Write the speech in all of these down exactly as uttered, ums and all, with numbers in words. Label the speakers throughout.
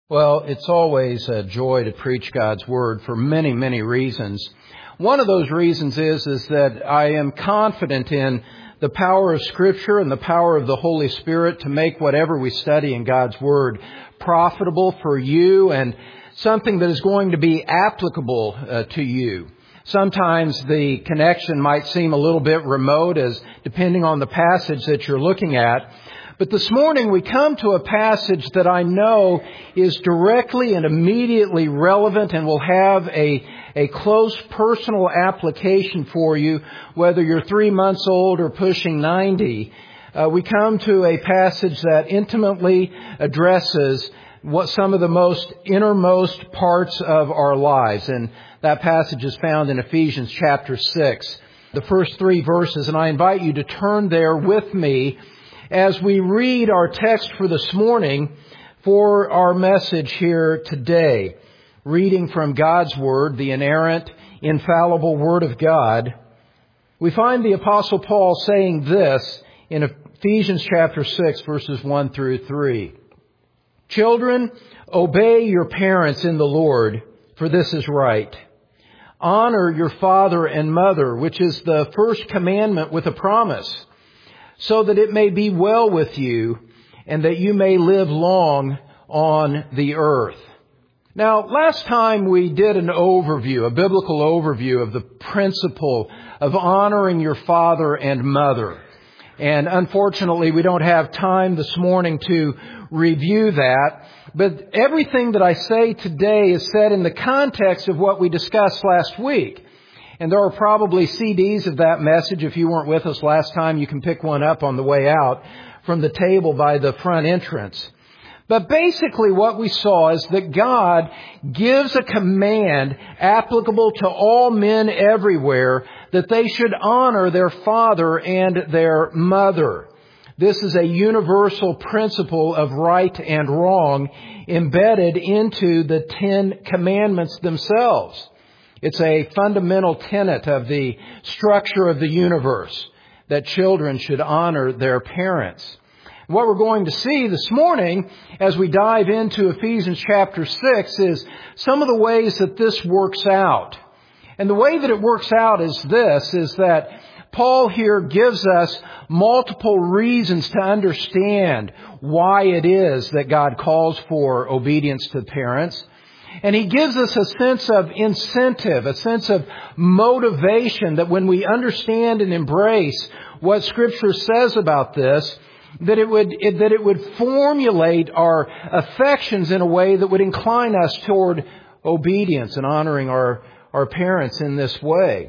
Speaker 1: Well, it's always a joy to preach God's Word for many, many reasons. One of those reasons is, is that I am confident in the power of Scripture and the power of the Holy Spirit to make whatever we study in God's Word profitable for you and something that is going to be applicable uh, to you. Sometimes the connection might seem a little bit remote as depending on the passage that you're looking at. But this morning we come to a passage that I know is directly and immediately relevant and will have a, a close personal application for you, whether you're three months old or pushing ninety. Uh, we come to a passage that intimately addresses what some of the most innermost parts of our lives. And that passage is found in Ephesians chapter six, the first three verses. And I invite you to turn there with me as we read our text for this morning for our message here today. Reading from God's Word, the inerrant, infallible Word of God, we find the Apostle Paul saying this in Ephesians chapter six, verses one through three. Children, obey your parents in the Lord, for this is right. Honor your father and mother, which is the first commandment with a promise, so that it may be well with you and that you may live long on the earth. Now, last time we did an overview, a biblical overview of the principle of honoring your father and mother. And unfortunately, we don't have time this morning to review that. But everything that I say today is said in the context of what we discussed last week. And there are probably C Ds of that message. If you weren't with us last time, you can pick one up on the way out from the table by the front entrance. But basically what we saw is that God gives a command applicable to all men everywhere that they should honor their father and their mother. This is a universal principle of right and wrong embedded into the Ten Commandments themselves. It's a fundamental tenet of the structure of the universe that children should honor their parents. What we're going to see this morning as we dive into Ephesians chapter six is some of the ways that this works out. And the way that it works out is this, is that Paul here gives us multiple reasons to understand why it is that God calls for obedience to parents. And he gives us a sense of incentive, a sense of motivation that when we understand and embrace what Scripture says about this, that it would it, that it would formulate our affections in a way that would incline us toward obedience and honoring our, our parents in this way.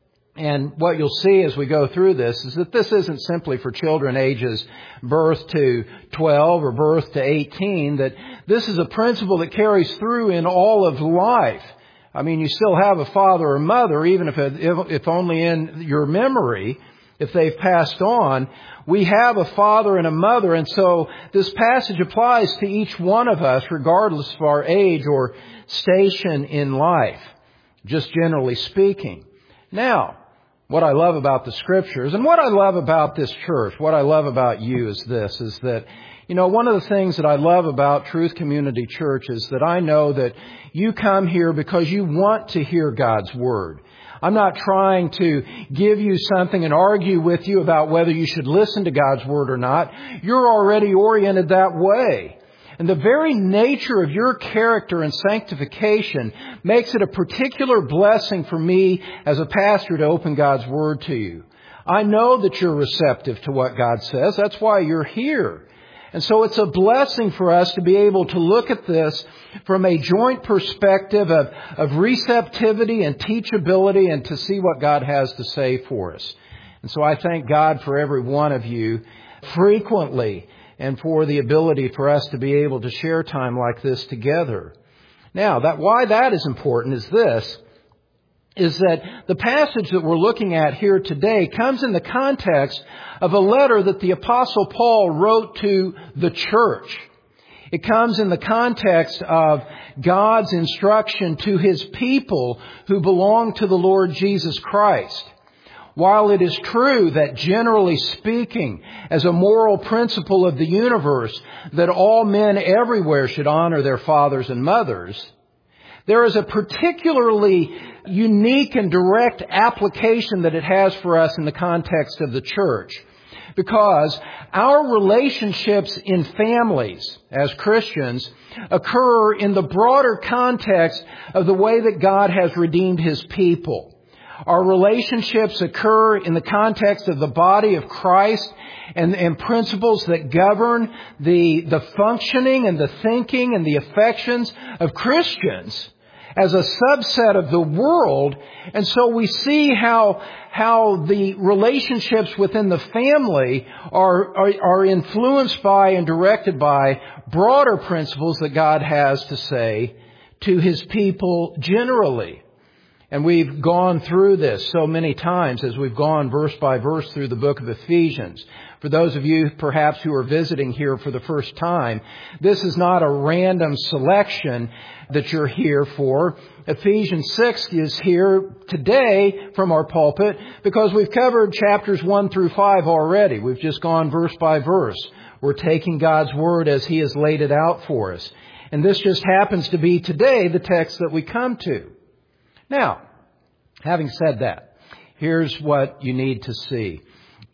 Speaker 1: And what you'll see as we go through this is that this isn't simply for children ages birth to twelve or birth to eighteen, that this is a principle that carries through in all of life. I mean, you still have a father or mother, even if, if, if only in your memory, if they've passed on. We have a father and a mother, and so this passage applies to each one of us, regardless of our age or station in life, just generally speaking. Now, what I love about the Scriptures and what I love about this church, what I love about you is this, is that, you know, one of the things that I love about Truth Community Church is that I know that you come here because you want to hear God's Word. I'm not trying to give you something and argue with you about whether you should listen to God's Word or not. You're already oriented that way. And the very nature of your character and sanctification makes it a particular blessing for me as a pastor to open God's Word to you. I know that you're receptive to what God says. That's why you're here. And so it's a blessing for us to be able to look at this from a joint perspective of, of receptivity and teachability and to see what God has to say for us. And so I thank God for every one of you frequently and for the ability for us to be able to share time like this together. Now, that why that is important is this, is that the passage that we're looking at here today comes in the context of a letter that the Apostle Paul wrote to the church. It comes in the context of God's instruction to His people who belong to the Lord Jesus Christ. While it is true that generally speaking, as a moral principle of the universe, that all men everywhere should honor their fathers and mothers, there is a particularly unique and direct application that it has for us in the context of the church. Because our relationships in families as Christians occur in the broader context of the way that God has redeemed His people. Our relationships occur in the context of the body of Christ and, and principles that govern the, the functioning and the thinking and the affections of Christians as a subset of the world. And so we see how, how the relationships within the family are, are, are influenced by and directed by broader principles that God has to say to His people generally. And we've gone through this so many times as we've gone verse by verse through the book of Ephesians. For those of you perhaps who are visiting here for the first time, this is not a random selection that you're here for. Ephesians six is here today from our pulpit because we've covered chapters one through five already. We've just gone verse by verse. We're taking God's Word as He has laid it out for us. And this just happens to be today the text that we come to. Now, having said that, here's what you need to see.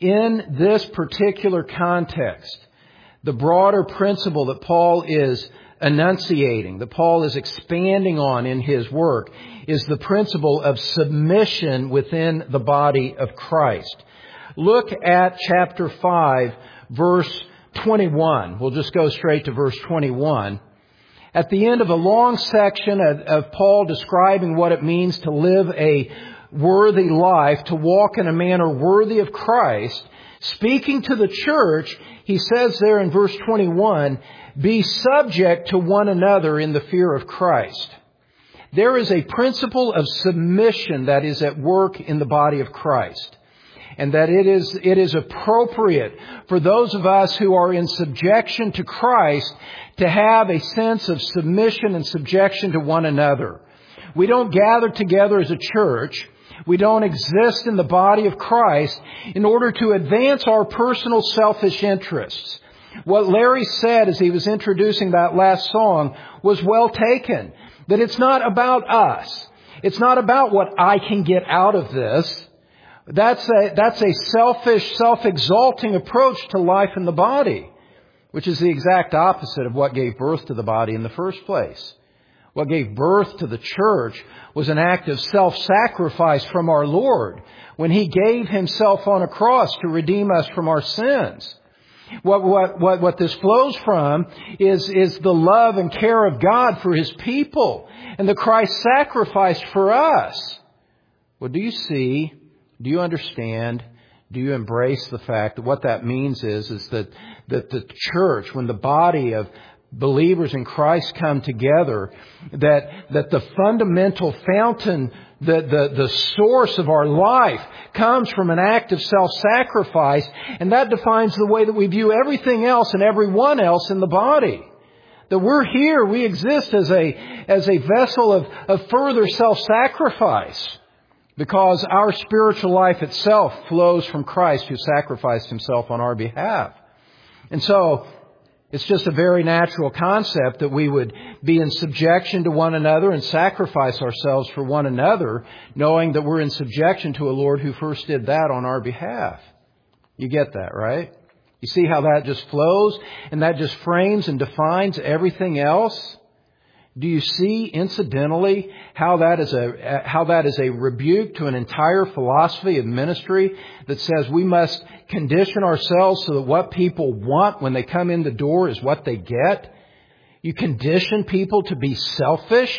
Speaker 1: In this particular context, the broader principle that Paul is enunciating, that Paul is expanding on in his work, is the principle of submission within the body of Christ. Look at chapter five, verse twenty-one. We'll just go straight to verse twenty-one. At the end of a long section of, of Paul describing what it means to live a worthy life, to walk in a manner worthy of Christ, speaking to the church, he says there in verse twenty-one, "Be subject to one another in the fear of Christ." There is a principle of submission that is at work in the body of Christ. And that it is, it is appropriate for those of us who are in subjection to Christ to have a sense of submission and subjection to one another. We don't gather together as a church. We don't exist in the body of Christ in order to advance our personal selfish interests. What Larry said as he was introducing that last song was well taken. That it's not about us. It's not about what I can get out of this. That's a, that's a selfish, self-exalting approach to life in the body, which is the exact opposite of what gave birth to the body in the first place. What gave birth to the church was an act of self-sacrifice from our Lord when He gave Himself on a cross to redeem us from our sins. What, what, what, what this flows from is, is the love and care of God for His people and the Christ sacrificed for us. Well, do you see? Do you understand? Do you embrace the fact that what that means is, is that, that the church, when the body of believers in Christ come together, that, that the fundamental fountain, the, the, the source of our life comes from an act of self-sacrifice, and that defines the way that we view everything else and everyone else in the body. That we're here, we exist as a, as a vessel of, of further self-sacrifice. Because our spiritual life itself flows from Christ who sacrificed Himself on our behalf. And so, it's just a very natural concept that we would be in subjection to one another and sacrifice ourselves for one another, knowing that we're in subjection to a Lord who first did that on our behalf. You get that, right? You see how that just flows and that just frames and defines everything else? Do you see, incidentally, how that is a how that is a rebuke to an entire philosophy of ministry that says we must condition ourselves so that what people want when they come in the door is what they get? You condition people to be selfish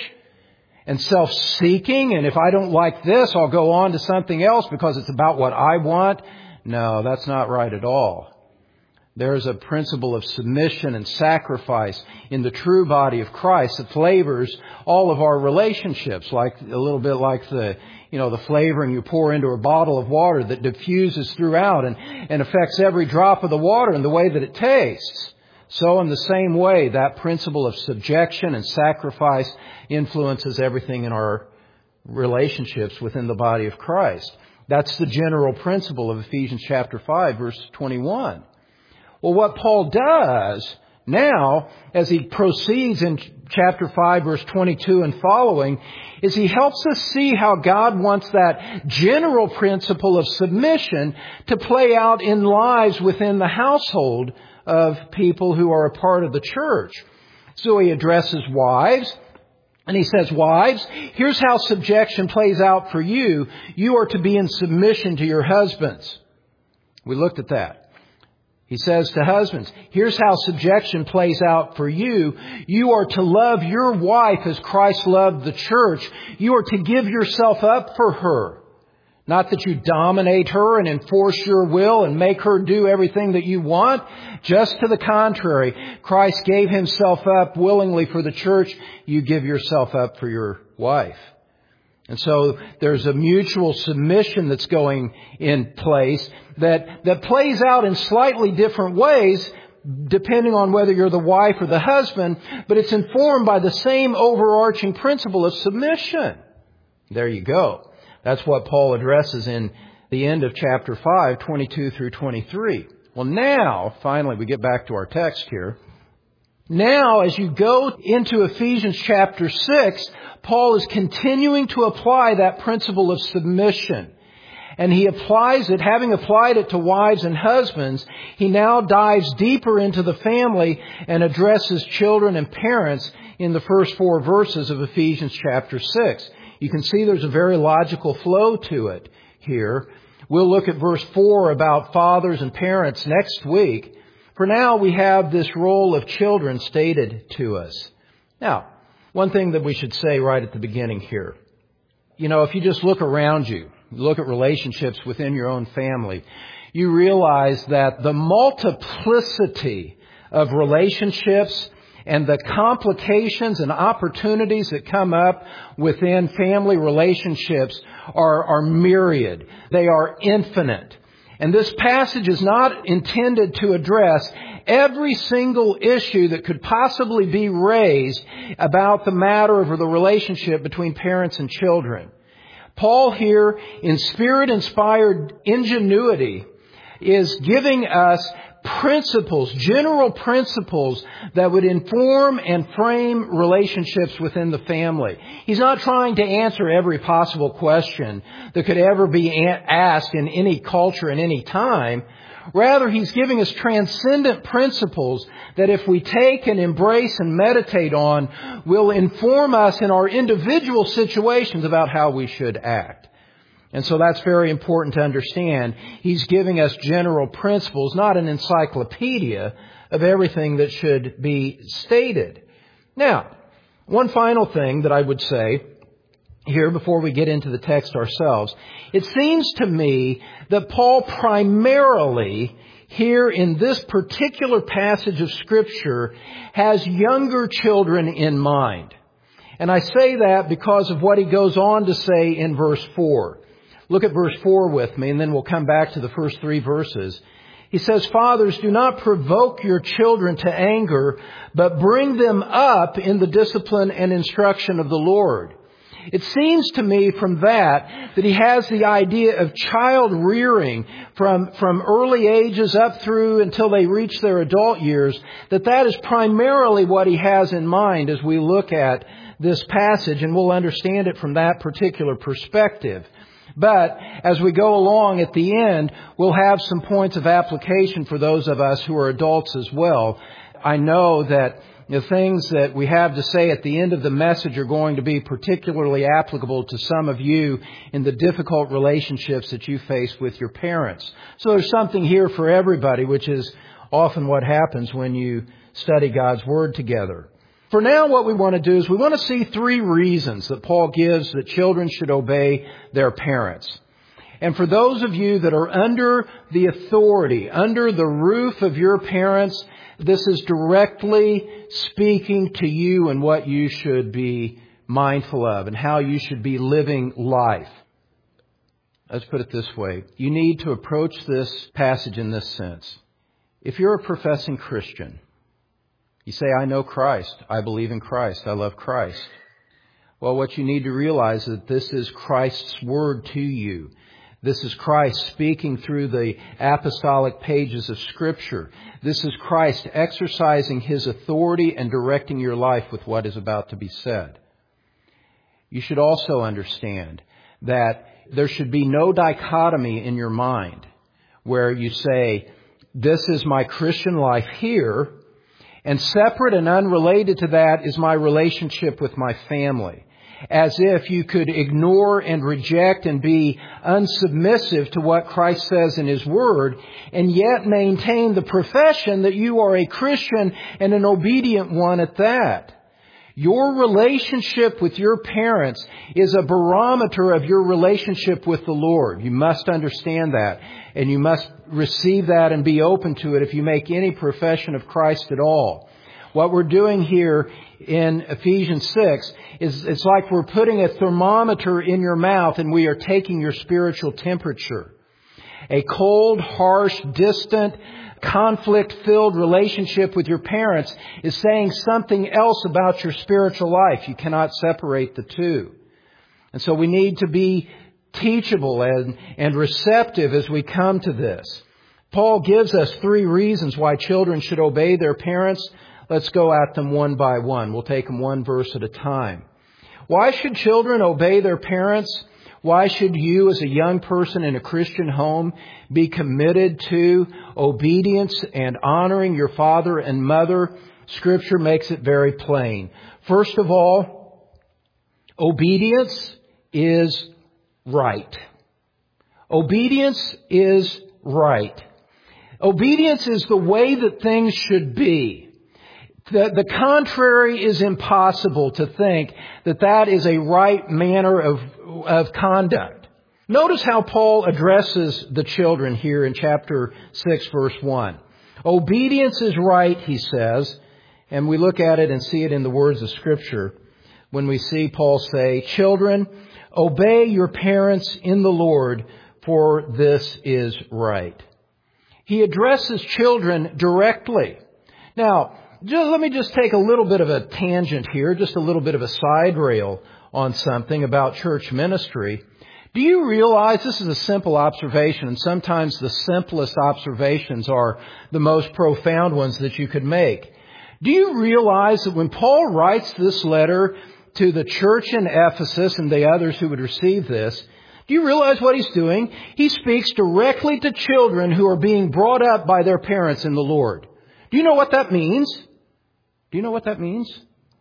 Speaker 1: and self-seeking, and if I don't like this, I'll go on to something else because it's about what I want. No, that's not right at all. There is a principle of submission and sacrifice in the true body of Christ that flavors all of our relationships, like a little bit like the, you know, the flavoring you pour into a bottle of water that diffuses throughout and, and affects every drop of the water in the way that it tastes. So in the same way, that principle of subjection and sacrifice influences everything in our relationships within the body of Christ. That's the general principle of Ephesians chapter five, verse twenty-one. Well, what Paul does now, as he proceeds in chapter five, verse twenty-two and following, is he helps us see how God wants that general principle of submission to play out in lives within the household of people who are a part of the church. So he addresses wives. And he says, wives, here's how subjection plays out for you. You are to be in submission to your husbands. We looked at that. He says to husbands, here's how subjection plays out for you. You are to love your wife as Christ loved the church. You are to give yourself up for her. Not that you dominate her and enforce your will and make her do everything that you want. Just to the contrary, Christ gave Himself up willingly for the church. You give yourself up for your wife. And so there's a mutual submission that's going in place that, that plays out in slightly different ways depending on whether you're the wife or the husband, but it's informed by the same overarching principle of submission. There you go. That's what Paul addresses in the end of chapter five, twenty-two through twenty-three. Well, now, finally, we get back to our text here. Now, as you go into Ephesians chapter six, Paul is continuing to apply that principle of submission. And he applies it, having applied it to wives and husbands, he now dives deeper into the family and addresses children and parents in the first four verses of Ephesians chapter six. You can see there's a very logical flow to it here. We'll look at verse four about fathers and parents next week. For now, we have this role of children stated to us. Now, one thing that we should say right at the beginning here. You know, if you just look around you, look at relationships within your own family, you realize that the multiplicity of relationships and the complications and opportunities that come up within family relationships are, are myriad. They are infinite. And this passage is not intended to address every single issue that could possibly be raised about the matter of the relationship between parents and children. Paul here, in Spirit-inspired ingenuity, is giving us principles, general principles that would inform and frame relationships within the family. He's not trying to answer every possible question that could ever be asked in any culture in any time. Rather, he's giving us transcendent principles that if we take and embrace and meditate on, will inform us in our individual situations about how we should act. And so that's very important to understand. He's giving us general principles, not an encyclopedia of everything that should be stated. Now, one final thing that I would say here before we get into the text ourselves. It seems to me that Paul primarily here in this particular passage of Scripture has younger children in mind. And I say that because of what he goes on to say in verse four. Look at verse four with me, and then we'll come back to the first three verses. He says, "Fathers, do not provoke your children to anger, but bring them up in the discipline and instruction of the Lord." It seems to me from that that he has the idea of child rearing from, from early ages up through until they reach their adult years, that that is primarily what he has in mind as we look at this passage, and we'll understand it from that particular perspective. But as we go along at the end, we'll have some points of application for those of us who are adults as well. I know that the things that we have to say at the end of the message are going to be particularly applicable to some of you in the difficult relationships that you face with your parents. So there's something here for everybody, which is often what happens when you study God's Word together. For now, what we want to do is we want to see three reasons that Paul gives that children should obey their parents. And for those of you that are under the authority, under the roof of your parents, this is directly speaking to you and what you should be mindful of and how you should be living life. Let's put it this way. You need to approach this passage in this sense. If you're a professing Christian, you say, I know Christ, I believe in Christ, I love Christ. Well, what you need to realize is that this is Christ's word to you. This is Christ speaking through the apostolic pages of Scripture. This is Christ exercising His authority and directing your life with what is about to be said. You should also understand that there should be no dichotomy in your mind where you say, this is my Christian life here, and separate and unrelated to that is my relationship with my family. As if you could ignore and reject and be unsubmissive to what Christ says in His Word, and yet maintain the profession that you are a Christian and an obedient one at that. Your relationship with your parents is a barometer of your relationship with the Lord. You must understand that, and you must receive that and be open to it if you make any profession of Christ at all. What we're doing here in Ephesians six is it's like we're putting a thermometer in your mouth and we are taking your spiritual temperature. A cold, harsh, distant, conflict-filled relationship with your parents is saying something else about your spiritual life. You cannot separate the two. And so we need to be teachable and, and receptive as we come to this. Paul gives us three reasons why children should obey their parents. Let's go at them one by one. We'll take them one verse at a time. Why should children obey their parents? Why should you, as a young person in a Christian home, be committed to obedience and honoring your father and mother? Scripture makes it very plain. First of all, obedience is right. Obedience is right. Obedience is the way that things should be. The, the contrary is impossible to think that that is a right manner of, of conduct. Notice how Paul addresses the children here in chapter six, verse one. Obedience is right, he says, and we look at it and see it in the words of Scripture when we see Paul say, "Children, obey your parents in the Lord, for this is right." He addresses children directly. Now, Just, let me just take a little bit of a tangent here, just a little bit of a side rail on something about church ministry. Do you realize, this is a simple observation, and sometimes the simplest observations are the most profound ones that you could make. Do you realize that when Paul writes this letter to the church in Ephesus and the others who would receive this, do you realize what he's doing? He speaks directly to children who are being brought up by their parents in the Lord. Do you know what that means? Do you know what that means?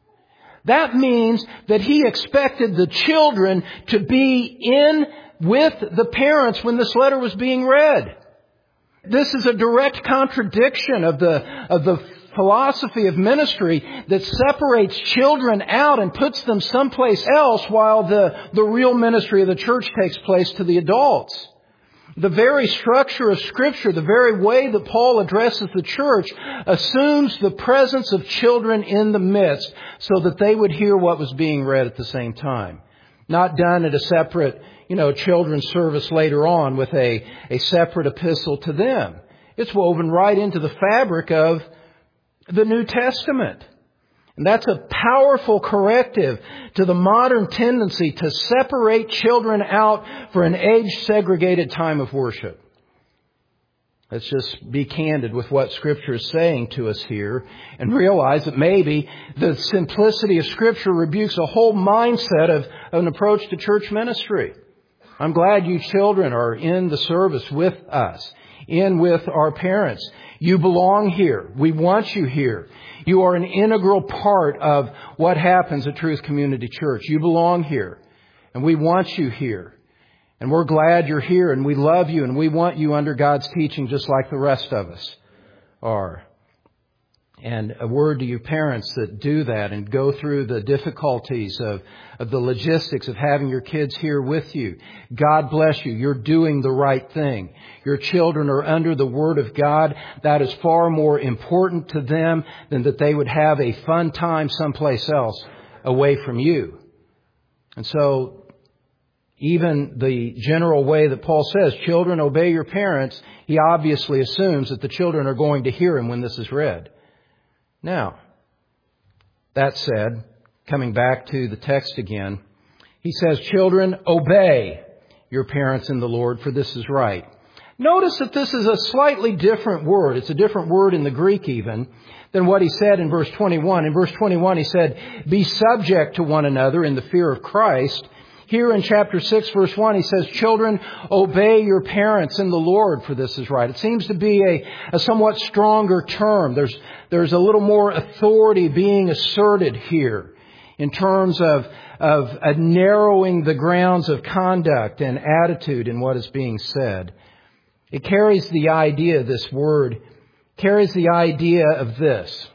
Speaker 1: That means that he expected the children to be in with the parents when this letter was being read. This is a direct contradiction of the, of the philosophy of ministry that separates children out and puts them someplace else while the, the real ministry of the church takes place to the adults. The very structure of Scripture, the very way that Paul addresses the church, assumes the presence of children in the midst so that they would hear what was being read at the same time. Not done at a separate, you know, children's service later on with a, a separate epistle to them. It's woven right into the fabric of the New Testament. And that's a powerful corrective to the modern tendency to separate children out for an age-segregated time of worship. Let's just be candid with what Scripture is saying to us here and realize that maybe the simplicity of Scripture rebukes a whole mindset of, of an approach to church ministry. I'm glad you children are in the service with us, in with our parents. You belong here. We want you here. You are an integral part of what happens at Truth Community Church. You belong here. And we want you here. And we're glad you're here. And we love you. And we want you under God's teaching just like the rest of us are. And a word to you parents that do that and go through the difficulties of, of the logistics of having your kids here with you. God bless you. You're doing the right thing. Your children are under the Word of God. That is far more important to them than that they would have a fun time someplace else away from you. And so even the general way that Paul says, children, obey your parents, he obviously assumes that the children are going to hear him when this is read. Now, that said, coming back to the text again, he says, children, obey your parents in the Lord, for this is right. Notice that this is a slightly different word. It's a different word in the Greek even than what he said in verse twenty-one. In verse twenty-one he said, be subject to one another in the fear of Christ. Here in chapter six, verse one, he says, children, obey your parents in the Lord, for this is right. It seems to be a, a somewhat stronger term. There's, there's a little more authority being asserted here in terms of, of uh, narrowing the grounds of conduct and attitude in what is being said. It carries the idea, this word, carries the idea of this.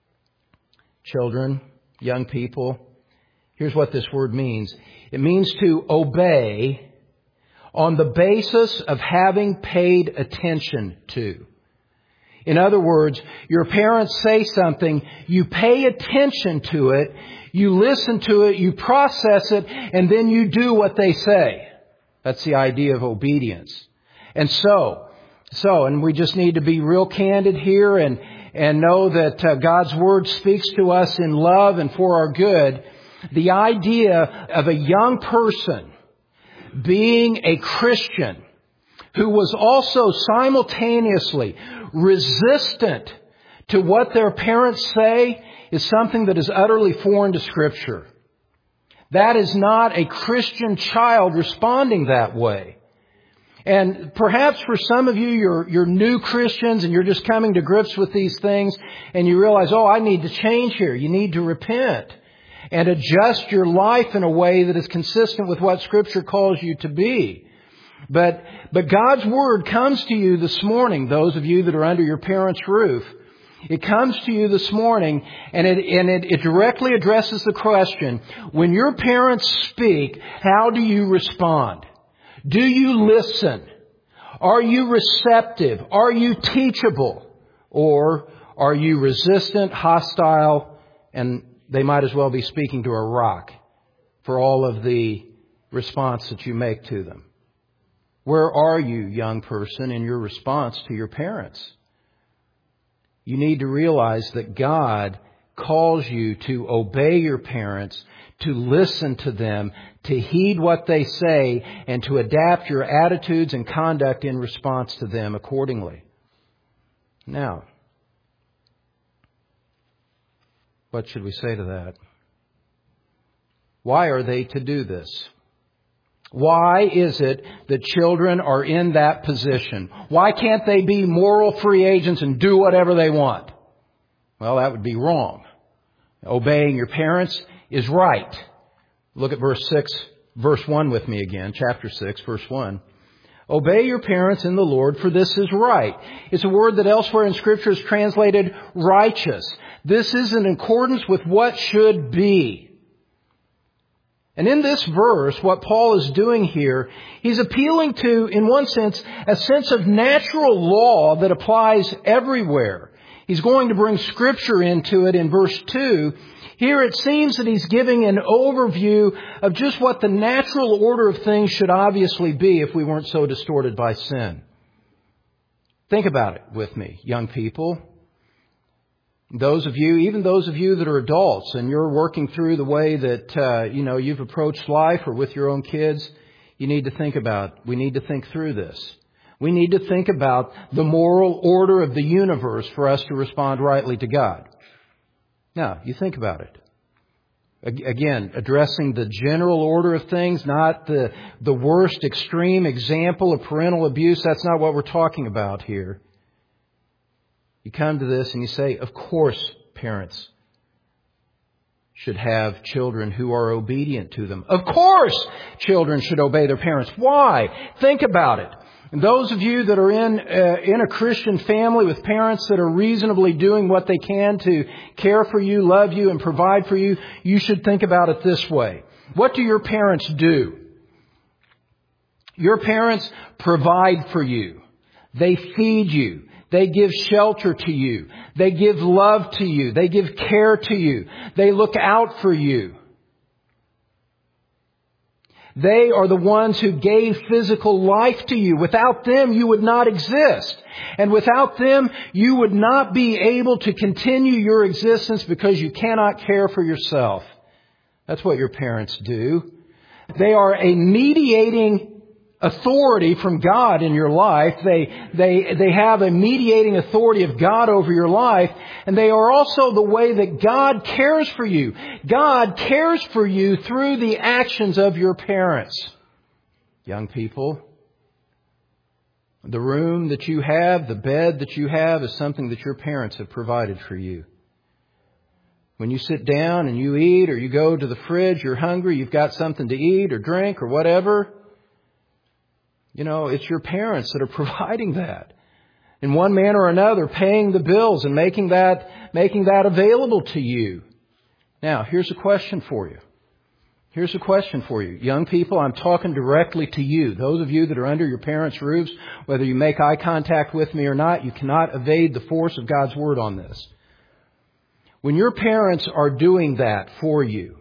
Speaker 1: Children, young people, here's what this word means. It means to obey on the basis of having paid attention to. In other words, your parents say something, you pay attention to it, you listen to it, you process it, and then you do what they say. That's the idea of obedience. And so, so, and we just need to be real candid here and, and know that uh, God's Word speaks to us in love and for our good. The idea of a young person being a Christian who was also simultaneously resistant to what their parents say is something that is utterly foreign to Scripture. That is not a Christian child responding that way. And perhaps for some of you, you're, you're new Christians and you're just coming to grips with these things and you realize, oh, I need to change here. You need to repent and adjust your life in a way that is consistent with what Scripture calls you to be. But, but God's Word comes to you this morning, those of you that are under your parents' roof. It comes to you this morning and it, and it, it directly addresses the question, when your parents speak, how do you respond? Do you listen? Are you receptive? Are you teachable? Or are you resistant, hostile, and they might as well be speaking to a rock for all of the response that you make to them? Where are you, young person, in your response to your parents? You need to realize that God calls you to obey your parents, to listen to them, to heed what they say, and to adapt your attitudes and conduct in response to them accordingly. Now, what should we say to that? Why are they to do this? Why is it that children are in that position? Why can't they be moral free agents and do whatever they want? Well, that would be wrong. Obeying your parents is right. Look at verse six, verse one with me again, chapter six, verse one. Obey your parents in the Lord, for this is right. It's a word that elsewhere in Scripture is translated righteous. This is in accordance with what should be. And in this verse, what Paul is doing here, he's appealing to, in one sense, a sense of natural law that applies everywhere. He's going to bring Scripture into it in verse two. Here it seems that he's giving an overview of just what the natural order of things should obviously be if we weren't so distorted by sin. Think about it with me, young people. Those of you, even those of you that are adults and you're working through the way that, uh, you know, you've approached life or with your own kids, you need to think about, we need to think through this. We need to think about the moral order of the universe for us to respond rightly to God. Now, you think about it. Again, addressing the general order of things, not the, the worst extreme example of parental abuse. That's not what we're talking about here. You come to this and you say, of course, parents should have children who are obedient to them. Of course, children should obey their parents. Why? Think about it. And those of you that are in uh, in a Christian family with parents that are reasonably doing what they can to care for you, love you, and provide for you, you should think about it this way. What do your parents do? Your parents provide for you. They feed you. They give shelter to you. They give love to you. They give care to you. They look out for you. They are the ones who gave physical life to you. Without them, you would not exist. And without them, you would not be able to continue your existence because you cannot care for yourself. That's what your parents do. They are a mediating authority from God in your life. They, they, they have a mediating authority of God over your life. And they are also the way that God cares for you. God cares for you through the actions of your parents. Young people, the room that you have, the bed that you have is something that your parents have provided for you. When you sit down and you eat or you go to the fridge, you're hungry, you've got something to eat or drink or whatever. You know, it's your parents that are providing that. In one manner or another, paying the bills and making that, making that available to you. Now, here's a question for you. Here's a question for you. Young people, I'm talking directly to you. Those of you that are under your parents' roofs, whether you make eye contact with me or not, you cannot evade the force of God's Word on this. When your parents are doing that for you,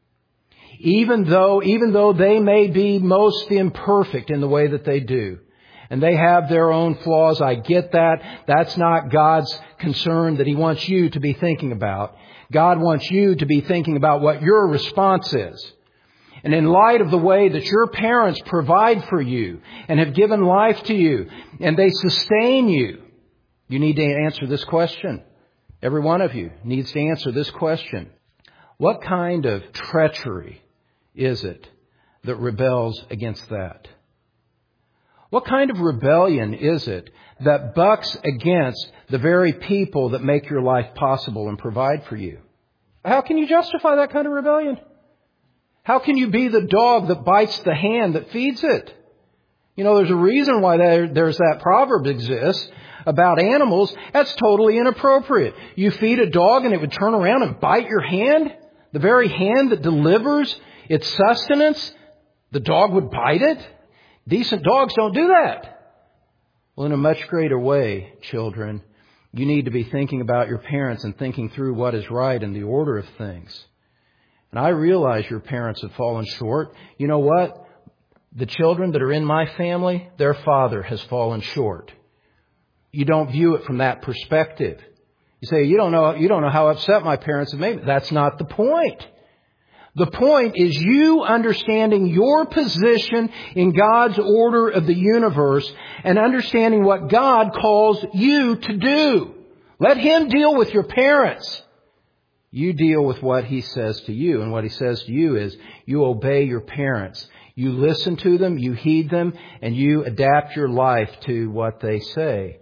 Speaker 1: even though, even though they may be most imperfect in the way that they do, and they have their own flaws, I get that. That's not God's concern that He wants you to be thinking about. God wants you to be thinking about what your response is. And in light of the way that your parents provide for you and have given life to you and they sustain you, you need to answer this question. Every one of you needs to answer this question. What kind of treachery is it that rebels against that? What kind of rebellion is it that bucks against the very people that make your life possible and provide for you? How can you justify that kind of rebellion? How can you be the dog that bites the hand that feeds it? You know, there's a reason why there, there's that proverb exists about animals. That's totally inappropriate. You feed a dog and it would turn around and bite your hand? The very hand that delivers its sustenance, the dog would bite it? Decent dogs don't do that. Well, in a much greater way, children, you need to be thinking about your parents and thinking through what is right in the order of things. And I realize your parents have fallen short. You know what? The children that are in my family, their father has fallen short. You don't view it from that perspective. You say, you don't know, you don't know how upset my parents have made me. That's not the point. The point is you understanding your position in God's order of the universe and understanding what God calls you to do. Let Him deal with your parents. You deal with what He says to you. And what He says to you is you obey your parents. You listen to them, you heed them, and you adapt your life to what they say.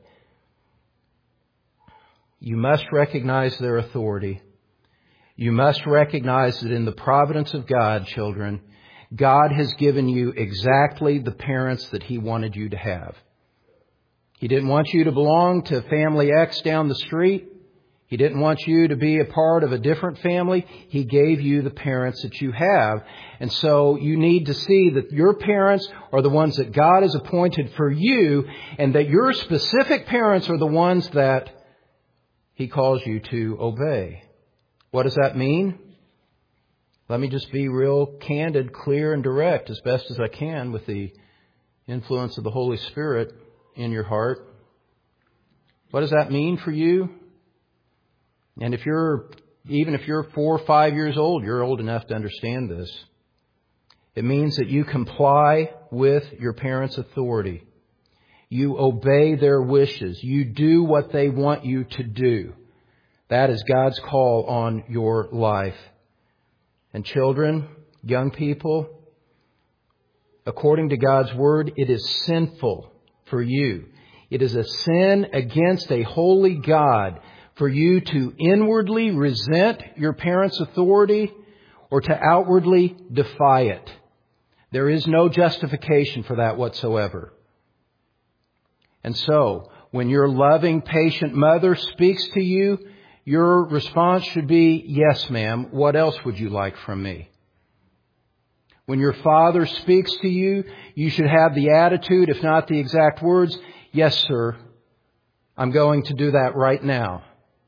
Speaker 1: You must recognize their authority. You must recognize that in the providence of God, children, God has given you exactly the parents that He wanted you to have. He didn't want you to belong to family X down the street. He didn't want you to be a part of a different family. He gave you the parents that you have. And so you need to see that your parents are the ones that God has appointed for you, and that your specific parents are the ones that He calls you to obey. What does that mean? Let me just be real candid, clear, and direct as best as I can with the influence of the Holy Spirit in your heart. What does that mean for you? And if you're, even if you're four or five years old, you're old enough to understand this. It means that you comply with your parents' authority. You obey their wishes. You do what they want you to do. That is God's call on your life. And children, young people, according to God's Word, it is sinful for you. It is a sin against a holy God for you to inwardly resent your parents' authority or to outwardly defy it. There is no justification for that whatsoever. And so, when your loving, patient mother speaks to you, your response should be, yes, ma'am, what else would you like from me? When your father speaks to you, you should have the attitude, if not the exact words, yes, sir, I'm going to do that right now.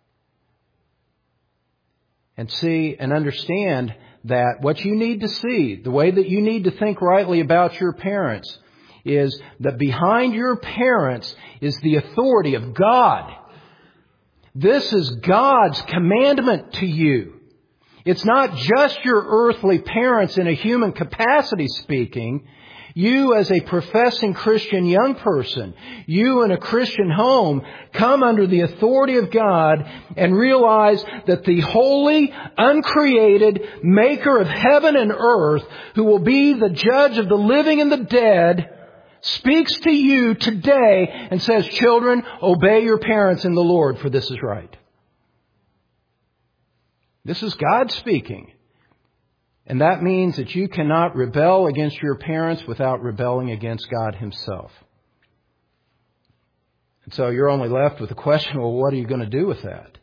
Speaker 1: And see and understand that what you need to see, the way that you need to think rightly about your parents, is that behind your parents is the authority of God. This is God's commandment to you. It's not just your earthly parents in a human capacity speaking. You as a professing Christian young person, you in a Christian home, come under the authority of God and realize that the holy, uncreated Maker of heaven and earth, who will be the judge of the living and the dead, speaks to you today and says, children, obey your parents in the Lord, for this is right. This is God speaking. And that means that you cannot rebel against your parents without rebelling against God Himself. And so you're only left with the question, well, what are you going to do with that?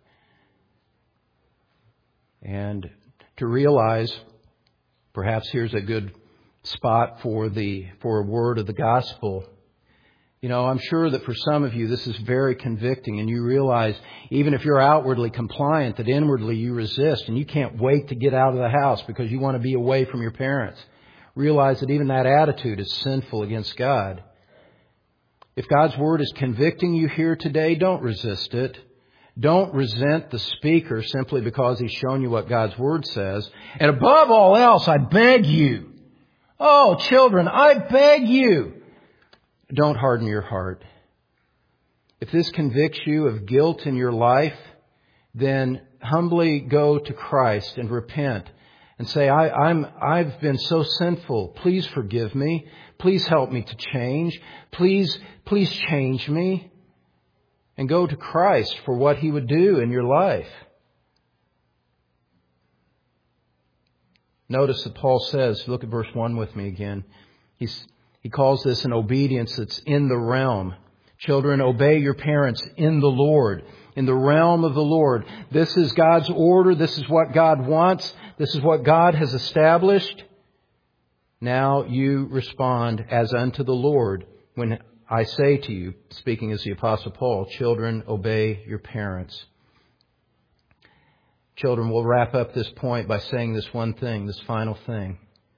Speaker 1: And to realize, perhaps here's a good spot for the for a word of the gospel. You know, I'm sure that for some of you this is very convicting, and you realize even if you're outwardly compliant, that inwardly you resist and you can't wait to get out of the house because you want to be away from your parents. Realize that even that attitude is sinful against God. If God's Word is convicting you here today, don't resist it. Don't resent the speaker simply because he's shown you what God's Word says. And above all else, I beg you, oh, children, I beg you, don't harden your heart. If this convicts you of guilt in your life, then humbly go to Christ and repent and say, I, I'm, I've been so sinful. Please forgive me. Please help me to change. Please, please change me. And go to Christ for what He would do in your life. Notice that Paul says, look at verse one with me again. He's, he calls this an obedience that's in the realm. Children, obey your parents in the Lord, in the realm of the Lord. This is God's order. This is what God wants. This is what God has established. Now you respond as unto the Lord when I say to you, speaking as the Apostle Paul, children, obey your parents. Children, we'll wrap up this point by saying this one thing, this final thing.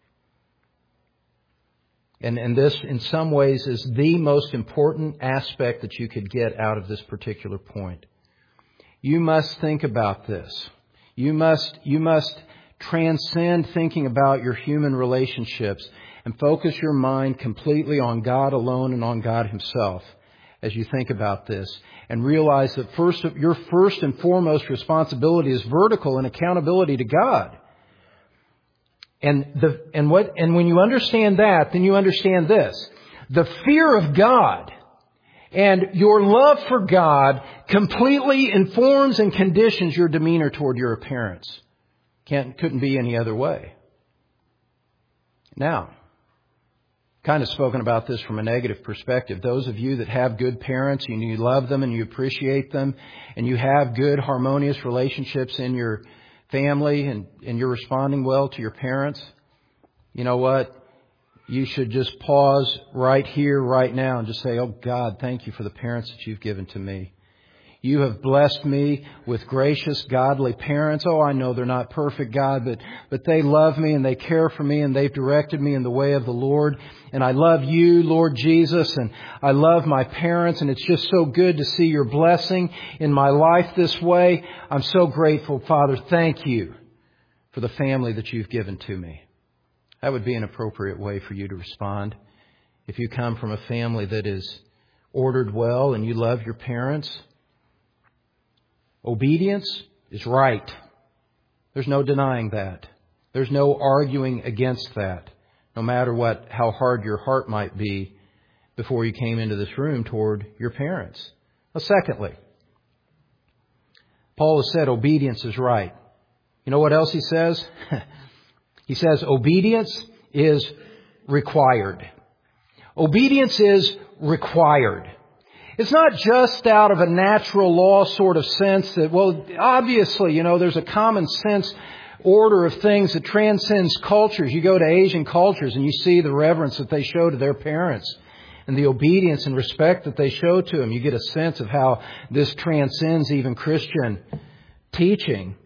Speaker 1: And, and this, in some ways, is the most important aspect that you could get out of this particular point. You must think about this. You must, you must transcend thinking about your human relationships and focus your mind completely on God alone and on God Himself as you think about this. And realize that first, your first and foremost responsibility is vertical and accountability to God. And the and what and when you understand that, then you understand this. The fear of God and your love for God completely informs and conditions your demeanor toward your parents. Can't couldn't be any other way. Now, kind of spoken about this from a negative perspective. Those of you that have good parents and you love them and you appreciate them and you have good harmonious relationships in your family and, and you're responding well to your parents, you know what? You should just pause right here, right now and just say, oh God, thank you for the parents that you've given to me. You have blessed me with gracious, godly parents. Oh, I know they're not perfect, God, but, but they love me and they care for me and they've directed me in the way of the Lord. And I love you, Lord Jesus, and I love my parents. And it's just so good to see your blessing in my life this way. I'm so grateful, Father. Thank you for the family that you've given to me. That would be an appropriate way for you to respond. If you come from a family that is ordered well and you love your parents, obedience is right. There's no denying that. There's no arguing against that, no matter what, how hard your heart might be before you came into this room toward your parents. Well, secondly, Paul has said obedience is right. You know what else he says? He says obedience is required. Obedience is required. It's not just out of a natural law sort of sense that, well, obviously, you know, there's a common sense order of things that transcends cultures. You go to Asian cultures and you see the reverence that they show to their parents and the obedience and respect that they show to them. You get a sense of how this transcends even Christian teaching.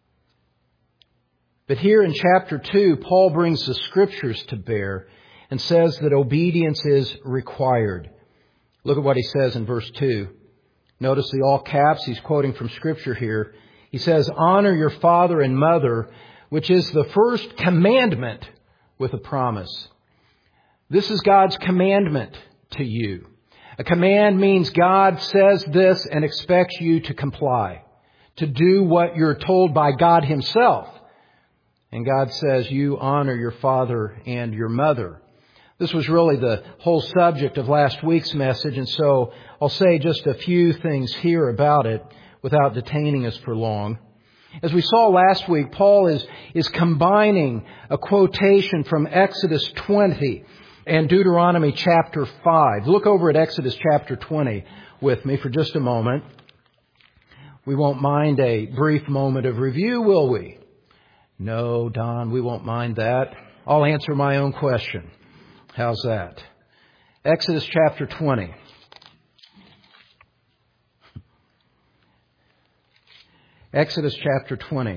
Speaker 1: But here in chapter two, Paul brings the Scriptures to bear and says that obedience is required. Look at what he says in verse two. Notice the all caps. He's quoting from Scripture here. He says, honor your father and mother, which is the first commandment with a promise, This is God's commandment to you. A command means God says this and expects you to comply, to do what you're told by God Himself. And God says you honor your father and your mother. This was really the whole subject of last week's message, and so I'll say just a few things here about it without detaining us for long. As we saw last week, Paul is, is combining a quotation from Exodus twenty and Deuteronomy chapter five. Look over at Exodus chapter twenty with me for just a moment. We won't mind a brief moment of review, will we? No, Don, we won't mind that. I'll answer my own question. How's that? Exodus chapter twenty. Exodus chapter twenty.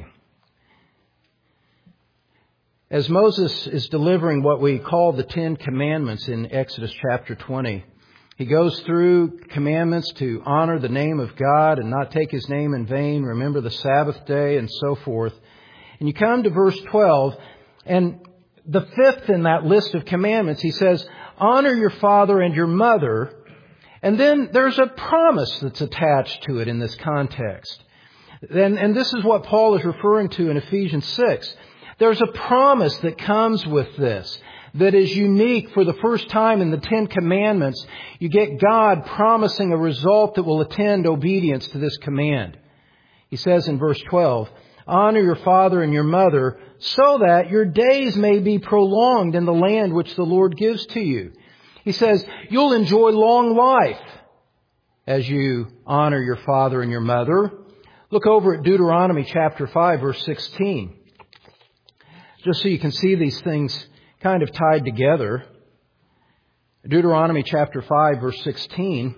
Speaker 1: As Moses is delivering what we call the Ten Commandments in Exodus chapter twenty, he goes through commandments to honor the name of God and not take His name in vain, remember the Sabbath day, and so forth. And you come to verse twelve, and the fifth in that list of commandments, he says, honor your father and your mother. And then there's a promise that's attached to it in this context. And, and this is what Paul is referring to in Ephesians six. There's a promise that comes with this that is unique. For the first time in the Ten Commandments, you get God promising a result that will attend obedience to this command. He says in verse twelve, honor your father and your mother so that your days may be prolonged in the land which the Lord gives to you. He says you'll enjoy long life as you honor your father and your mother. Look over at Deuteronomy chapter five, verse sixteen. Just so you can see these things kind of tied together. Deuteronomy chapter five, verse sixteen.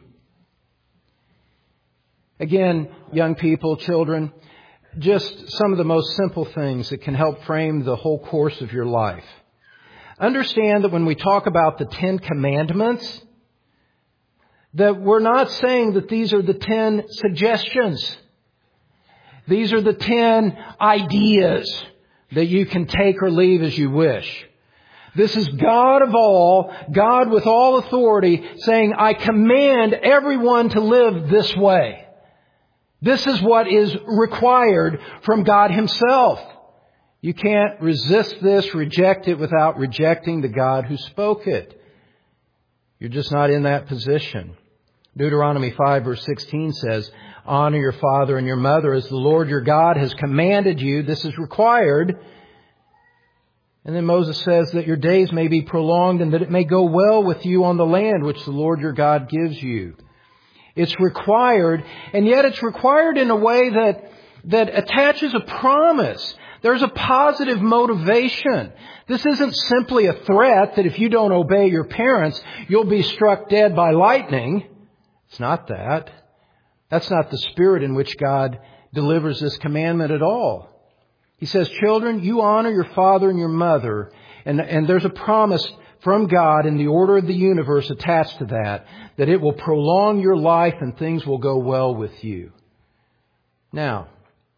Speaker 1: Again, young people, children, just some of the most simple things that can help frame the whole course of your life. Understand that when we talk about the Ten Commandments, that we're not saying that these are the ten suggestions. These are the ten ideas that you can take or leave as you wish. This is God of all, God with all authority, saying, I command everyone to live this way. This is what is required from God Himself. You can't resist this, reject it without rejecting the God who spoke it. You're just not in that position. Deuteronomy five verse sixteen says, honor your father and your mother as the Lord your God has commanded you. This is required. And then Moses says that your days may be prolonged and that it may go well with you on the land which the Lord your God gives you. It's required, and yet it's required in a way that, that attaches a promise. There's a positive motivation. This isn't simply a threat that if you don't obey your parents, you'll be struck dead by lightning. It's not that. That's not the spirit in which God delivers this commandment at all. He says, children, you honor your father and your mother, and, and there's a promise from God in the order of the universe attached to that, that it will prolong your life and things will go well with you. Now,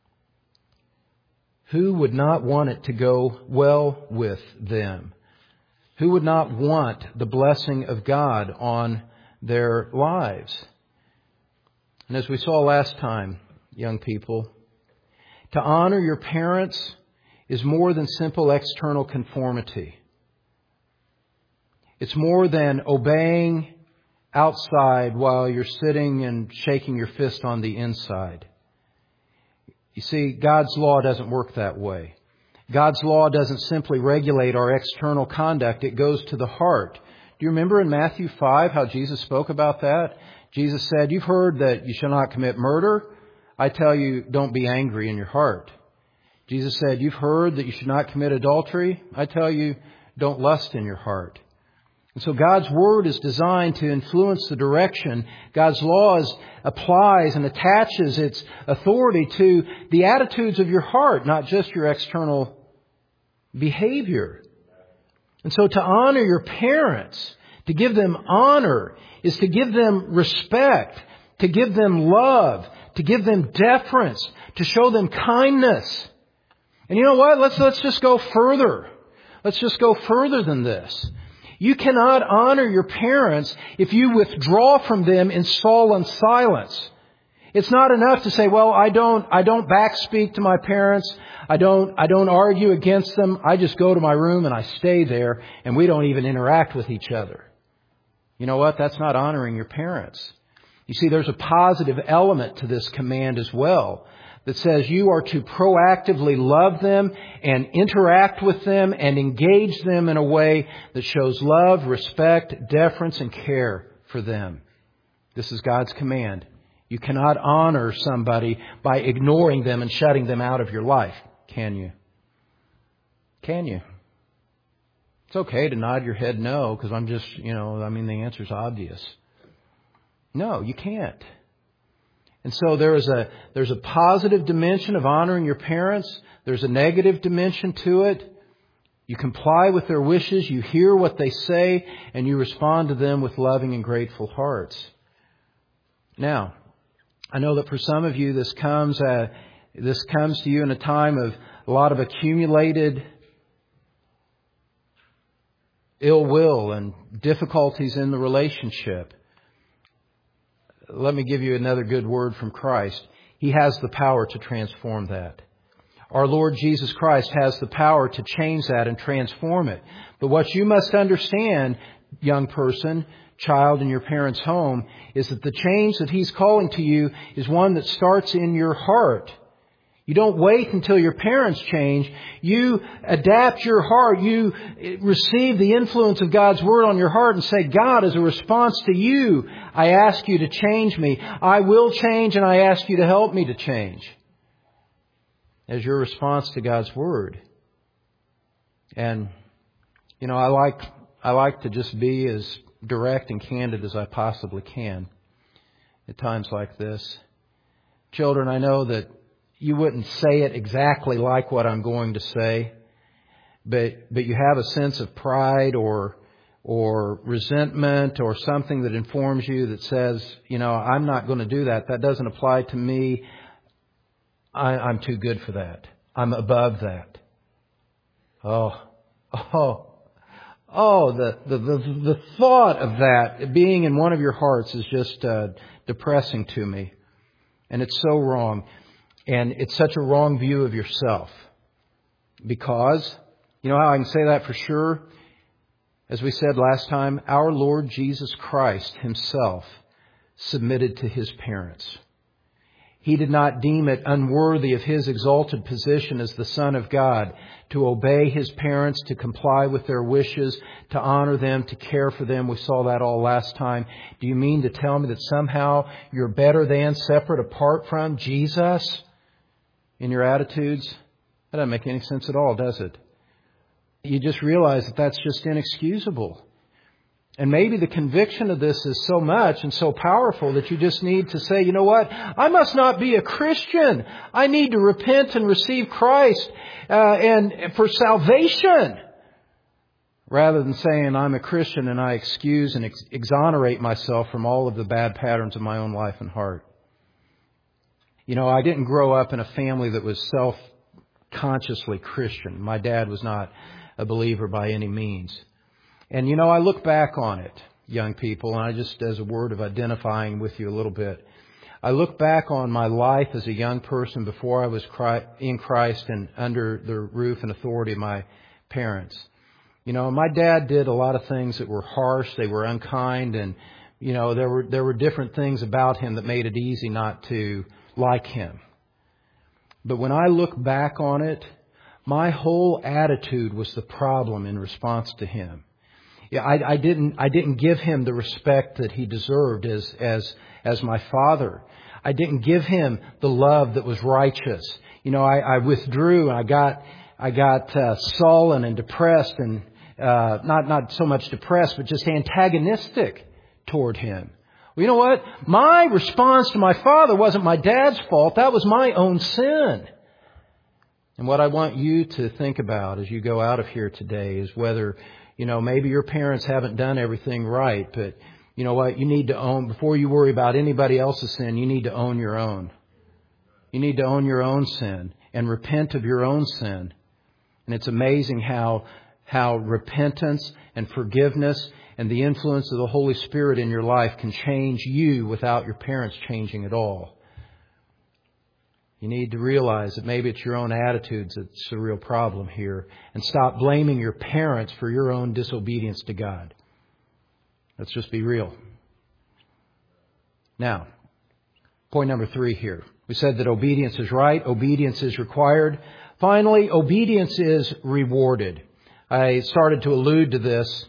Speaker 1: who would not want it to go well with them? Who would not want the blessing of God on their lives? And as we saw last time, young people, to honor your parents is more than simple external conformity. It's more than obeying outside while you're sitting and shaking your fist on the inside. You see, God's law doesn't work that way. God's law doesn't simply regulate our external conduct. It goes to the heart. Do you remember in Matthew five how Jesus spoke about that? Jesus said, you've heard that you shall not commit murder. I tell you, don't be angry in your heart. Jesus said, you've heard that you should not commit adultery. I tell you, don't lust in your heart. And so God's Word is designed to influence the direction. God's laws applies and attaches its authority to the attitudes of your heart, not just your external behavior. And so to honor your parents, to give them honor, is to give them respect, to give them love, to give them deference, to show them kindness. And you know what? Let's, let's just go further. Let's just go further than this. You cannot honor your parents if you withdraw from them in sullen silence. It's not enough to say, well, I don't, I don't backspeak to my parents. I don't, I don't argue against them. I just go to my room and I stay there and we don't even interact with each other. You know what? That's not honoring your parents. You see, there's a positive element to this command as well that says you are to proactively love them and interact with them and engage them in a way that shows love, respect, deference, and care for them. This is God's command. You cannot honor somebody by ignoring them and shutting them out of your life, can you? Can you? It's okay to nod your head no, because I'm just, you know, I mean, the answer's obvious. No, you can't. And so there is a, there's a positive dimension of honoring your parents. There's a negative dimension to it. You comply with their wishes, you hear what they say, and you respond to them with loving and grateful hearts. Now, I know that for some of you, this comes uh, this comes to you in a time of a lot of accumulated ill will and difficulties in the relationship. Let me give you another good word from Christ. He has the power to transform that. Our Lord Jesus Christ has the power to change that and transform it. But what you must understand, young person, child in your parents' home, is that the change that He's calling to you is one that starts in your heart. You don't wait until your parents change. You adapt your heart. You receive the influence of God's Word on your heart and say, God, as a response to you, I ask you to change me. I will change and I ask you to help me to change. As your response to God's Word. And, you know, I like, I like to just be as direct and candid as I possibly can at times like this. Children, I know that you wouldn't say it exactly like what I'm going to say, but but you have a sense of pride or or resentment or something that informs you that says, you know, I'm not going to do that. That doesn't apply to me. I, I'm too good for that. I'm above that. Oh, oh. Oh, the, the, the, the thought of that being in one of your hearts is just uh, depressing to me. And it's so wrong. And it's such a wrong view of yourself. Because, you know how I can say that for sure? As we said last time, our Lord Jesus Christ Himself submitted to His parents. He did not deem it unworthy of His exalted position as the Son of God to obey His parents, to comply with their wishes, to honor them, to care for them. We saw that all last time. Do you mean to tell me that somehow you're better than, separate, apart from Jesus in your attitudes? That doesn't make any sense at all, does it? You just realize that that's just inexcusable. And maybe the conviction of this is so much and so powerful that you just need to say, you know what? I must not be a Christian. I need to repent and receive Christ uh, and for salvation. Rather than saying I'm a Christian and I excuse and ex- exonerate myself from all of the bad patterns of my own life and heart. You know, I didn't grow up in a family that was self-consciously Christian. My dad was not a believer by any means. And, you know, I look back on it, young people, and I just, as a word of identifying with you a little bit, I look back on my life as a young person before I was in Christ and under the roof and authority of my parents. You know, my dad did a lot of things that were harsh, they were unkind, and, you know, there were there were different things about him that made it easy not to like him. But when I look back on it, my whole attitude was the problem in response to him. Yeah, I, I didn't. I didn't give him the respect that he deserved as as as my father. I didn't give him the love that was righteous. You know, I, I withdrew and I got I got uh, sullen and depressed and uh, not not so much depressed, but just antagonistic toward him. Well, you know what? My response to my father wasn't my dad's fault. That was my own sin. And what I want you to think about as you go out of here today is whether, you know, maybe your parents haven't done everything right, but you know what? You need to own, before you worry about anybody else's sin, you need to own your own. You need to own your own sin and repent of your own sin. And it's amazing how, how repentance and forgiveness and the influence of the Holy Spirit in your life can change you without your parents changing at all. You need to realize that maybe it's your own attitudes that's the real problem here, and stop blaming your parents for your own disobedience to God. Let's just be real. Now, point number three here. We said that obedience is right, obedience is required. Finally, obedience is rewarded. I started to allude to this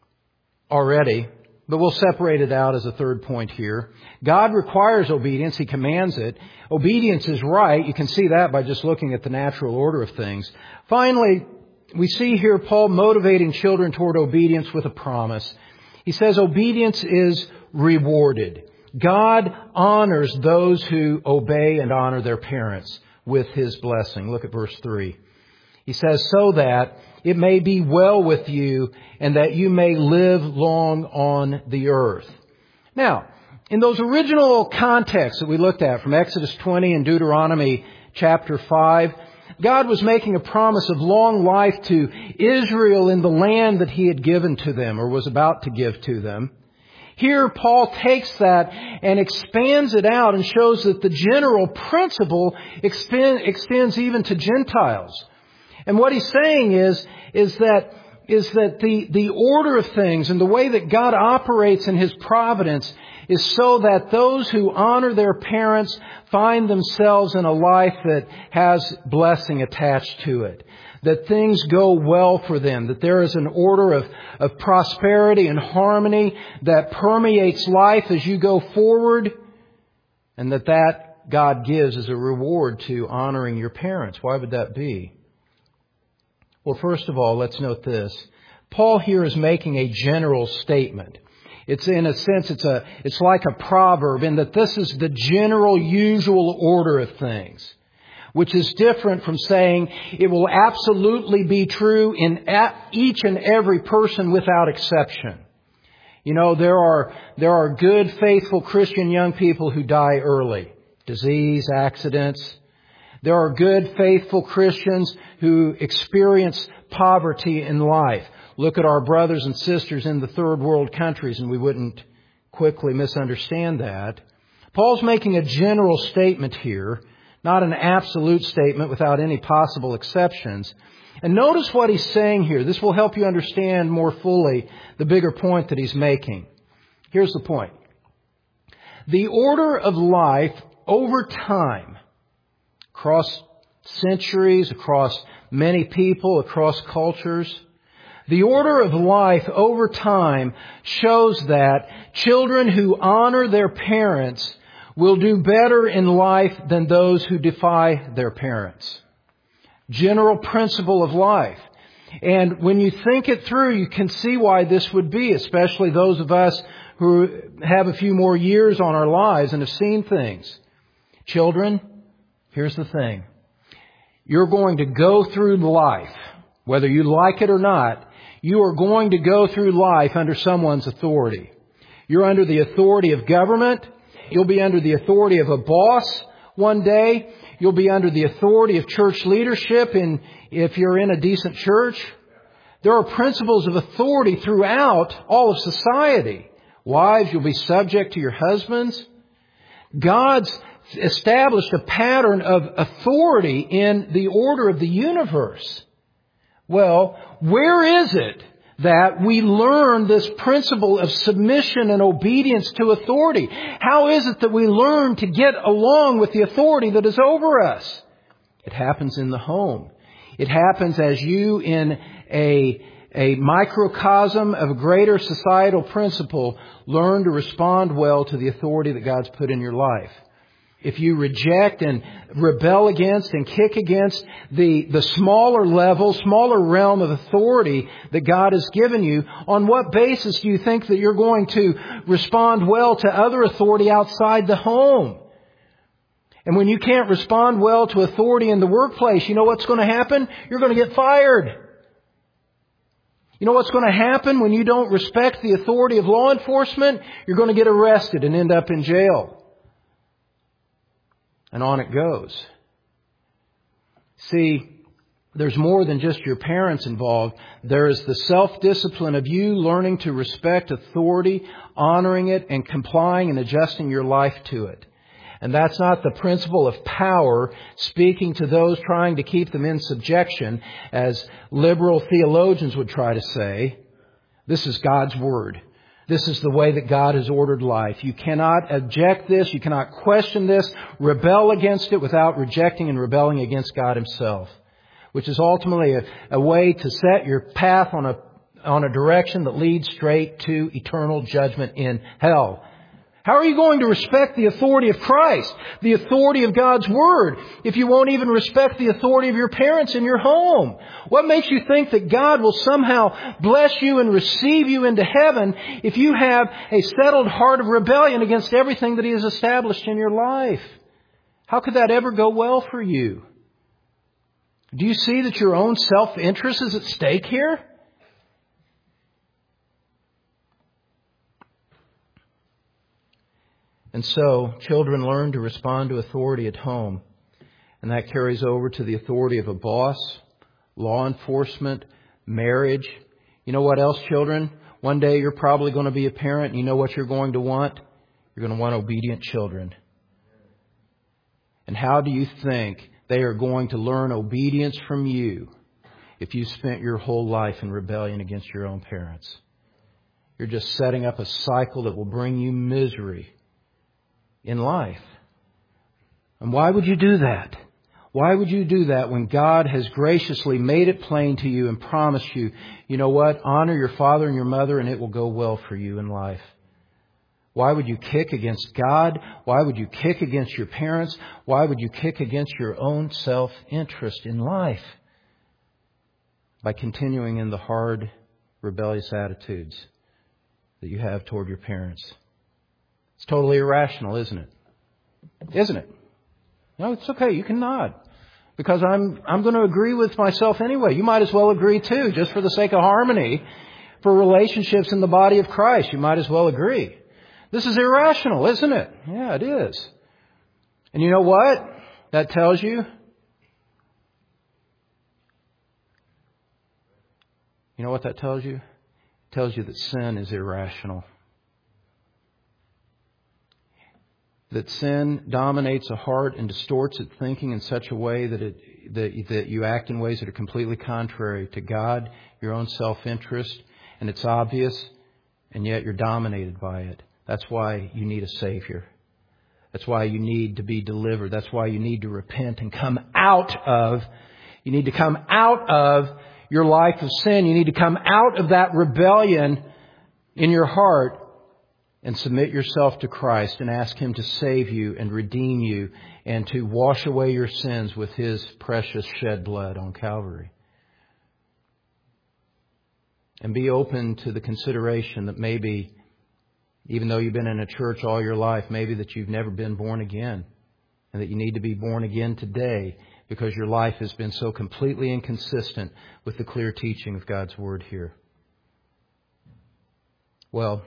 Speaker 1: already, but we'll separate it out as a third point here. God requires obedience. He commands it. Obedience is right. You can see that by just looking at the natural order of things. Finally, we see here Paul motivating children toward obedience with a promise. He says obedience is rewarded. God honors those who obey and honor their parents with His blessing. Look at verse three. He says, so that it may be well with you and that you may live long on the earth. Now, in those original contexts that we looked at from Exodus twenty and Deuteronomy chapter five, God was making a promise of long life to Israel in the land that He had given to them or was about to give to them. Here, Paul takes that and expands it out and shows that the general principle extend, extends even to Gentiles. And what he's saying is, is that, is that the, the order of things and the way that God operates in His providence is so that those who honor their parents find themselves in a life that has blessing attached to it. That things go well for them, that there is an order of, of prosperity and harmony that permeates life as you go forward, and that that God gives as a reward to honoring your parents. Why would that be? Well, first of all, let's note this. Paul here is making a general statement. It's in a sense, it's a, it's like a proverb in that this is the general, usual order of things, which is different from saying it will absolutely be true in each and every person without exception. You know, there are, there are good, faithful Christian young people who die early. Disease, accidents. There are good, faithful Christians who experience poverty in life. Look at our brothers and sisters in the third world countries, and we wouldn't quickly misunderstand that. Paul's making a general statement here, not an absolute statement without any possible exceptions. And notice what he's saying here. This will help you understand more fully the bigger point that he's making. Here's the point. The order of life over time, across centuries, across many people, across cultures, the order of life over time shows that children who honor their parents will do better in life than those who defy their parents. General principle of life. And when you think it through, you can see why this would be, especially those of us who have a few more years on our lives and have seen things. Children, here's the thing. You're going to go through life, whether you like it or not, you are going to go through life under someone's authority. You're under the authority of government. You'll be under the authority of a boss one day. You'll be under the authority of church leadership in, if you're in a decent church. There are principles of authority throughout all of society. Wives, you'll be subject to your husbands. God's established a pattern of authority in the order of the universe. Well, where is it that we learn this principle of submission and obedience to authority? How is it that we learn to get along with the authority that is over us? It happens in the home. It happens as you in a, a microcosm of a greater societal principle learn to respond well to the authority that God's put in your life. If you reject and rebel against and kick against the, the smaller level, smaller realm of authority that God has given you, on what basis do you think that you're going to respond well to other authority outside the home? And when you can't respond well to authority in the workplace, you know what's going to happen? You're going to get fired. You know what's going to happen when you don't respect the authority of law enforcement? You're going to get arrested and end up in jail. And on it goes. See, there's more than just your parents involved. There is the self-discipline of you learning to respect authority, honoring it, and complying and adjusting your life to it. And that's not the principle of power speaking to those trying to keep them in subjection, as liberal theologians would try to say. This is God's Word. This is the way that God has ordered life. You cannot object this. You cannot question this, rebel against it without rejecting and rebelling against God Himself, which is ultimately a, a way to set your path on a, on a direction that leads straight to eternal judgment in hell. How are you going to respect the authority of Christ, the authority of God's Word, if you won't even respect the authority of your parents in your home? What makes you think that God will somehow bless you and receive you into heaven if you have a settled heart of rebellion against everything that He has established in your life? How could that ever go well for you? Do you see that your own self-interest is at stake here? And so, children learn to respond to authority at home. And that carries over to the authority of a boss, law enforcement, marriage. You know what else, children? One day you're probably going to be a parent, and you know what you're going to want? You're going to want obedient children. And how do you think they are going to learn obedience from you if you spent your whole life in rebellion against your own parents? You're just setting up a cycle that will bring you misery in life. And why would you do that? Why would you do that when God has graciously made it plain to you and promised you, you know what? Honor your father and your mother and it will go well for you in life. Why would you kick against God? Why would you kick against your parents? Why would you kick against your own self-interest in life? By continuing in the hard, rebellious attitudes that you have toward your parents. It's totally irrational, isn't it? Isn't it? No, it's okay. You can nod. Because I'm I'm going to agree with myself anyway. You might as well agree too, just for the sake of harmony. For relationships in the body of Christ, you might as well agree. This is irrational, isn't it? Yeah, it is. And you know what that tells you? You know what that tells you? It tells you that sin is irrational. That sin dominates a heart and distorts its thinking in such a way that it that, that you act in ways that are completely contrary to God, your own self-interest, and it's obvious, and yet you're dominated by it. That's why you need a Savior. That's why you need to be delivered. That's why you need to repent and come out of, you need to come out of your life of sin. You need to come out of that rebellion in your heart and submit yourself to Christ and ask Him to save you and redeem you and to wash away your sins with His precious shed blood on Calvary. And be open to the consideration that maybe, even though you've been in a church all your life, maybe that you've never been born again and that you need to be born again today because your life has been so completely inconsistent with the clear teaching of God's Word here. Well,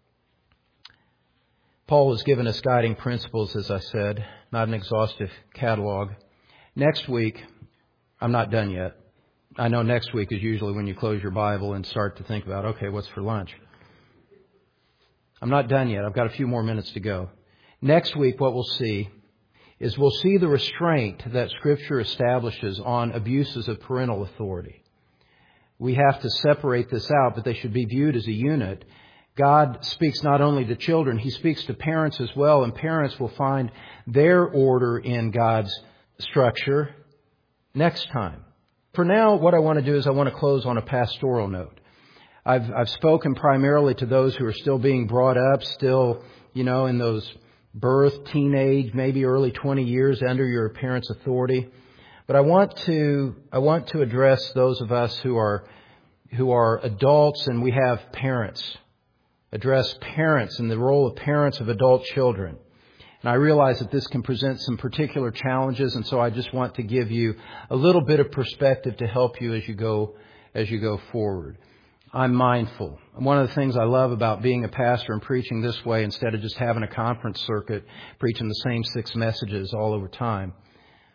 Speaker 1: Paul has given us guiding principles, as I said, not an exhaustive catalog. Next week, I'm not done yet. I know next week is usually when you close your Bible and start to think about, okay, what's for lunch? I'm not done yet. I've got a few more minutes to go. Next week, what we'll see is we'll see the restraint that Scripture establishes on abuses of parental authority. We have to separate this out, but they should be viewed as a unit. God speaks not only to children, He speaks to parents as well, and parents will find their order in God's structure next time. For now, what I want to do is I want to close on a pastoral note. I've, I've spoken primarily to those who are still being brought up, still, you know, in those birth, teenage, maybe early twenty years under your parents' authority. But I want to, I want to address those of us who are, who are adults and we have parents. Address parents and the role of parents of adult children. And I realize that this can present some particular challenges, and so I just want to give you a little bit of perspective to help you as you go, as you go forward. I'm mindful. One of the things I love about being a pastor and preaching this way instead of just having a conference circuit, preaching the same six messages all over time,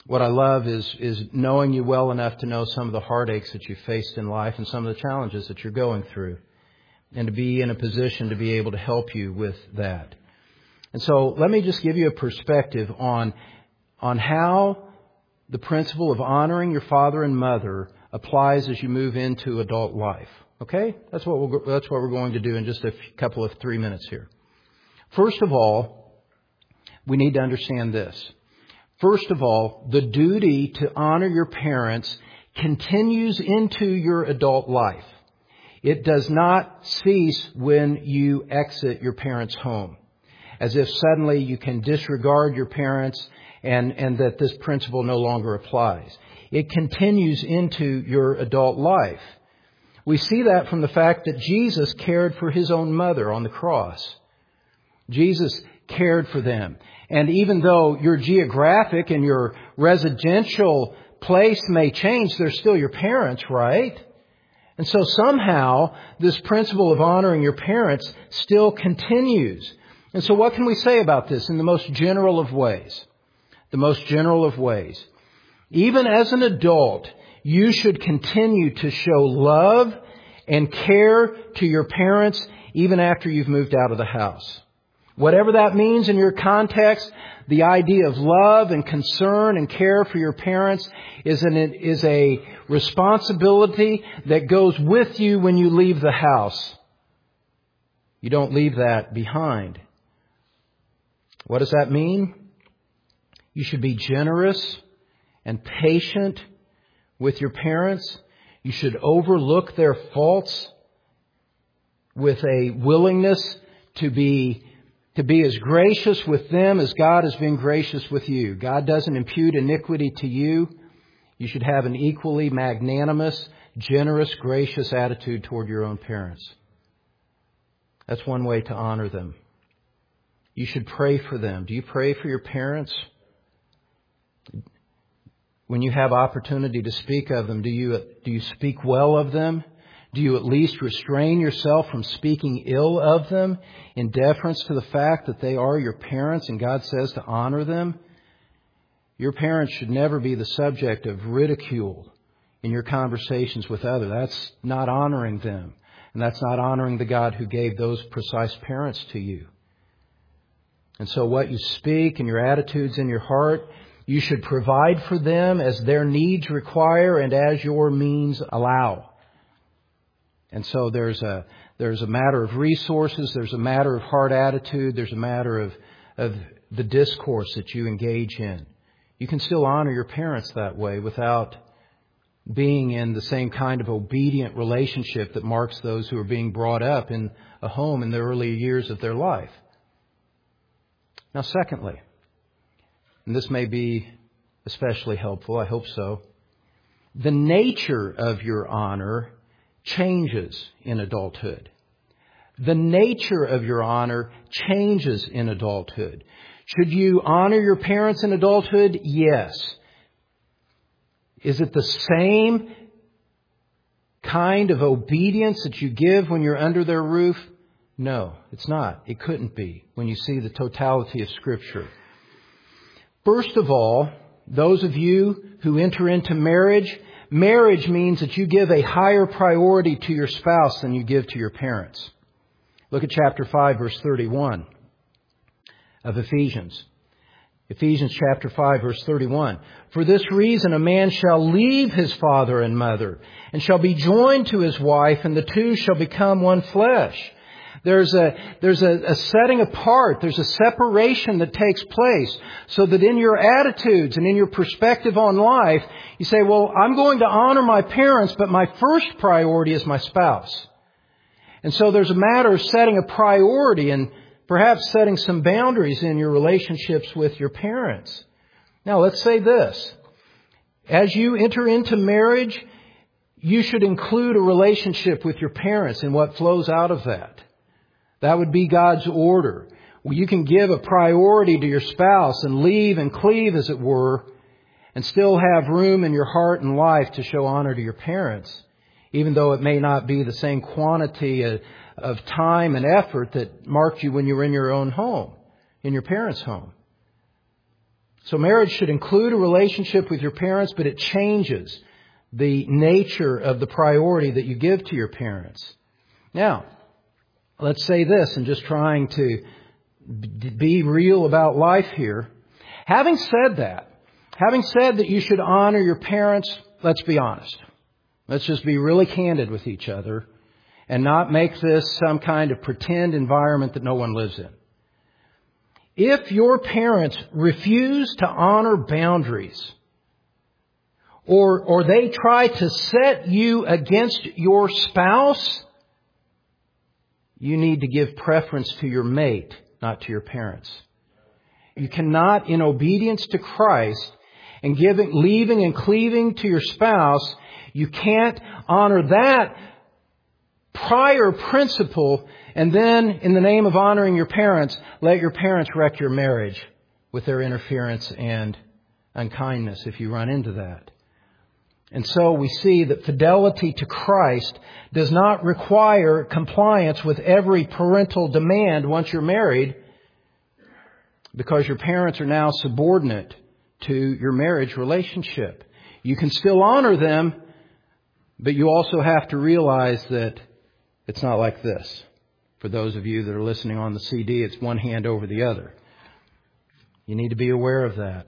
Speaker 1: What I love is, is knowing you well enough to know some of the heartaches that you faced in life and some of the challenges that you're going through, and to be in a position to be able to help you with that. And so let me just give you a perspective on, on how the principle of honoring your father and mother applies as you move into adult life. Okay? That's what we'll, that's what we're going to do in just a couple of three minutes here. First of all, we need to understand this. First of all, the duty to honor your parents continues into your adult life. It does not cease when you exit your parents' home, as if suddenly you can disregard your parents and, and that this principle no longer applies. It continues into your adult life. We see that from the fact that Jesus cared for His own mother on the cross. Jesus cared for them. And even though your geographic and your residential place may change, they're still your parents, right? And so somehow this principle of honoring your parents still continues. And so what can we say about this in the most general of ways? The most general of ways. Even as an adult, you should continue to show love and care to your parents even after you've moved out of the house. Whatever that means in your context, the idea of love and concern and care for your parents is an, is a responsibility that goes with you when you leave the house. You don't leave that behind. What does that mean? You should be generous and patient with your parents. You should overlook their faults with a willingness to be To be as gracious with them as God has been gracious with you. God doesn't impute iniquity to you. You should have an equally magnanimous, generous, gracious attitude toward your own parents. That's one way to honor them. You should pray for them. Do you pray for your parents? When you have opportunity to speak of them, do you, do you speak well of them? Do you at least restrain yourself from speaking ill of them in deference to the fact that they are your parents and God says to honor them? Your parents should never be the subject of ridicule in your conversations with others. That's not honoring them. And that's not honoring the God who gave those precise parents to you. And so what you speak and your attitudes in your heart, you should provide for them as their needs require and as your means allow. And so there's a there's a matter of resources, there's a matter of heart attitude, there's a matter of, of the discourse that you engage in. You can still honor your parents that way without being in the same kind of obedient relationship that marks those who are being brought up in a home in the early years of their life. Now, secondly, and this may be especially helpful, I hope so, the nature of your honor changes in adulthood. The nature of your honor changes in adulthood. Should you honor your parents in adulthood? Yes. Is it the same kind of obedience that you give when you're under their roof? No, it's not. It couldn't be when you see the totality of Scripture. First of all, those of you who enter into marriage, marriage means that you give a higher priority to your spouse than you give to your parents. Look at chapter five, verse thirty-one of Ephesians. Ephesians chapter five, verse thirty-one. For this reason a man shall leave his father and mother, and shall be joined to his wife, and the two shall become one flesh. There's a, there's a, a setting apart. There's a separation that takes place so that in your attitudes and in your perspective on life, you say, well, I'm going to honor my parents, but my first priority is my spouse. And so there's a matter of setting a priority and perhaps setting some boundaries in your relationships with your parents. Now, let's say this. As you enter into marriage, you should include a relationship with your parents and what flows out of that. That would be God's order. Well, you can give a priority to your spouse and leave and cleave, as it were, and still have room in your heart and life to show honor to your parents, even though it may not be the same quantity of, of time and effort that marked you when you were in your own home, in your parents' home. So marriage should include a relationship with your parents, but it changes the nature of the priority that you give to your parents. Now, let's say this, and just trying to be real about life here. Having said that, having said that you should honor your parents, let's be honest. Let's just be really candid with each other and not make this some kind of pretend environment that no one lives in. If your parents refuse to honor boundaries, or, or they try to set you against your spouse, you need to give preference to your mate, not to your parents. You cannot, in obedience to Christ and giving, leaving and cleaving to your spouse, you can't honor that prior principle and then, in the name of honoring your parents, let your parents wreck your marriage with their interference and unkindness if you run into that. And so we see that fidelity to Christ does not require compliance with every parental demand once you're married, because your parents are now subordinate to your marriage relationship. You can still honor them, but you also have to realize that it's not like this. For those of you that are listening on the C D, it's one hand over the other. You need to be aware of that.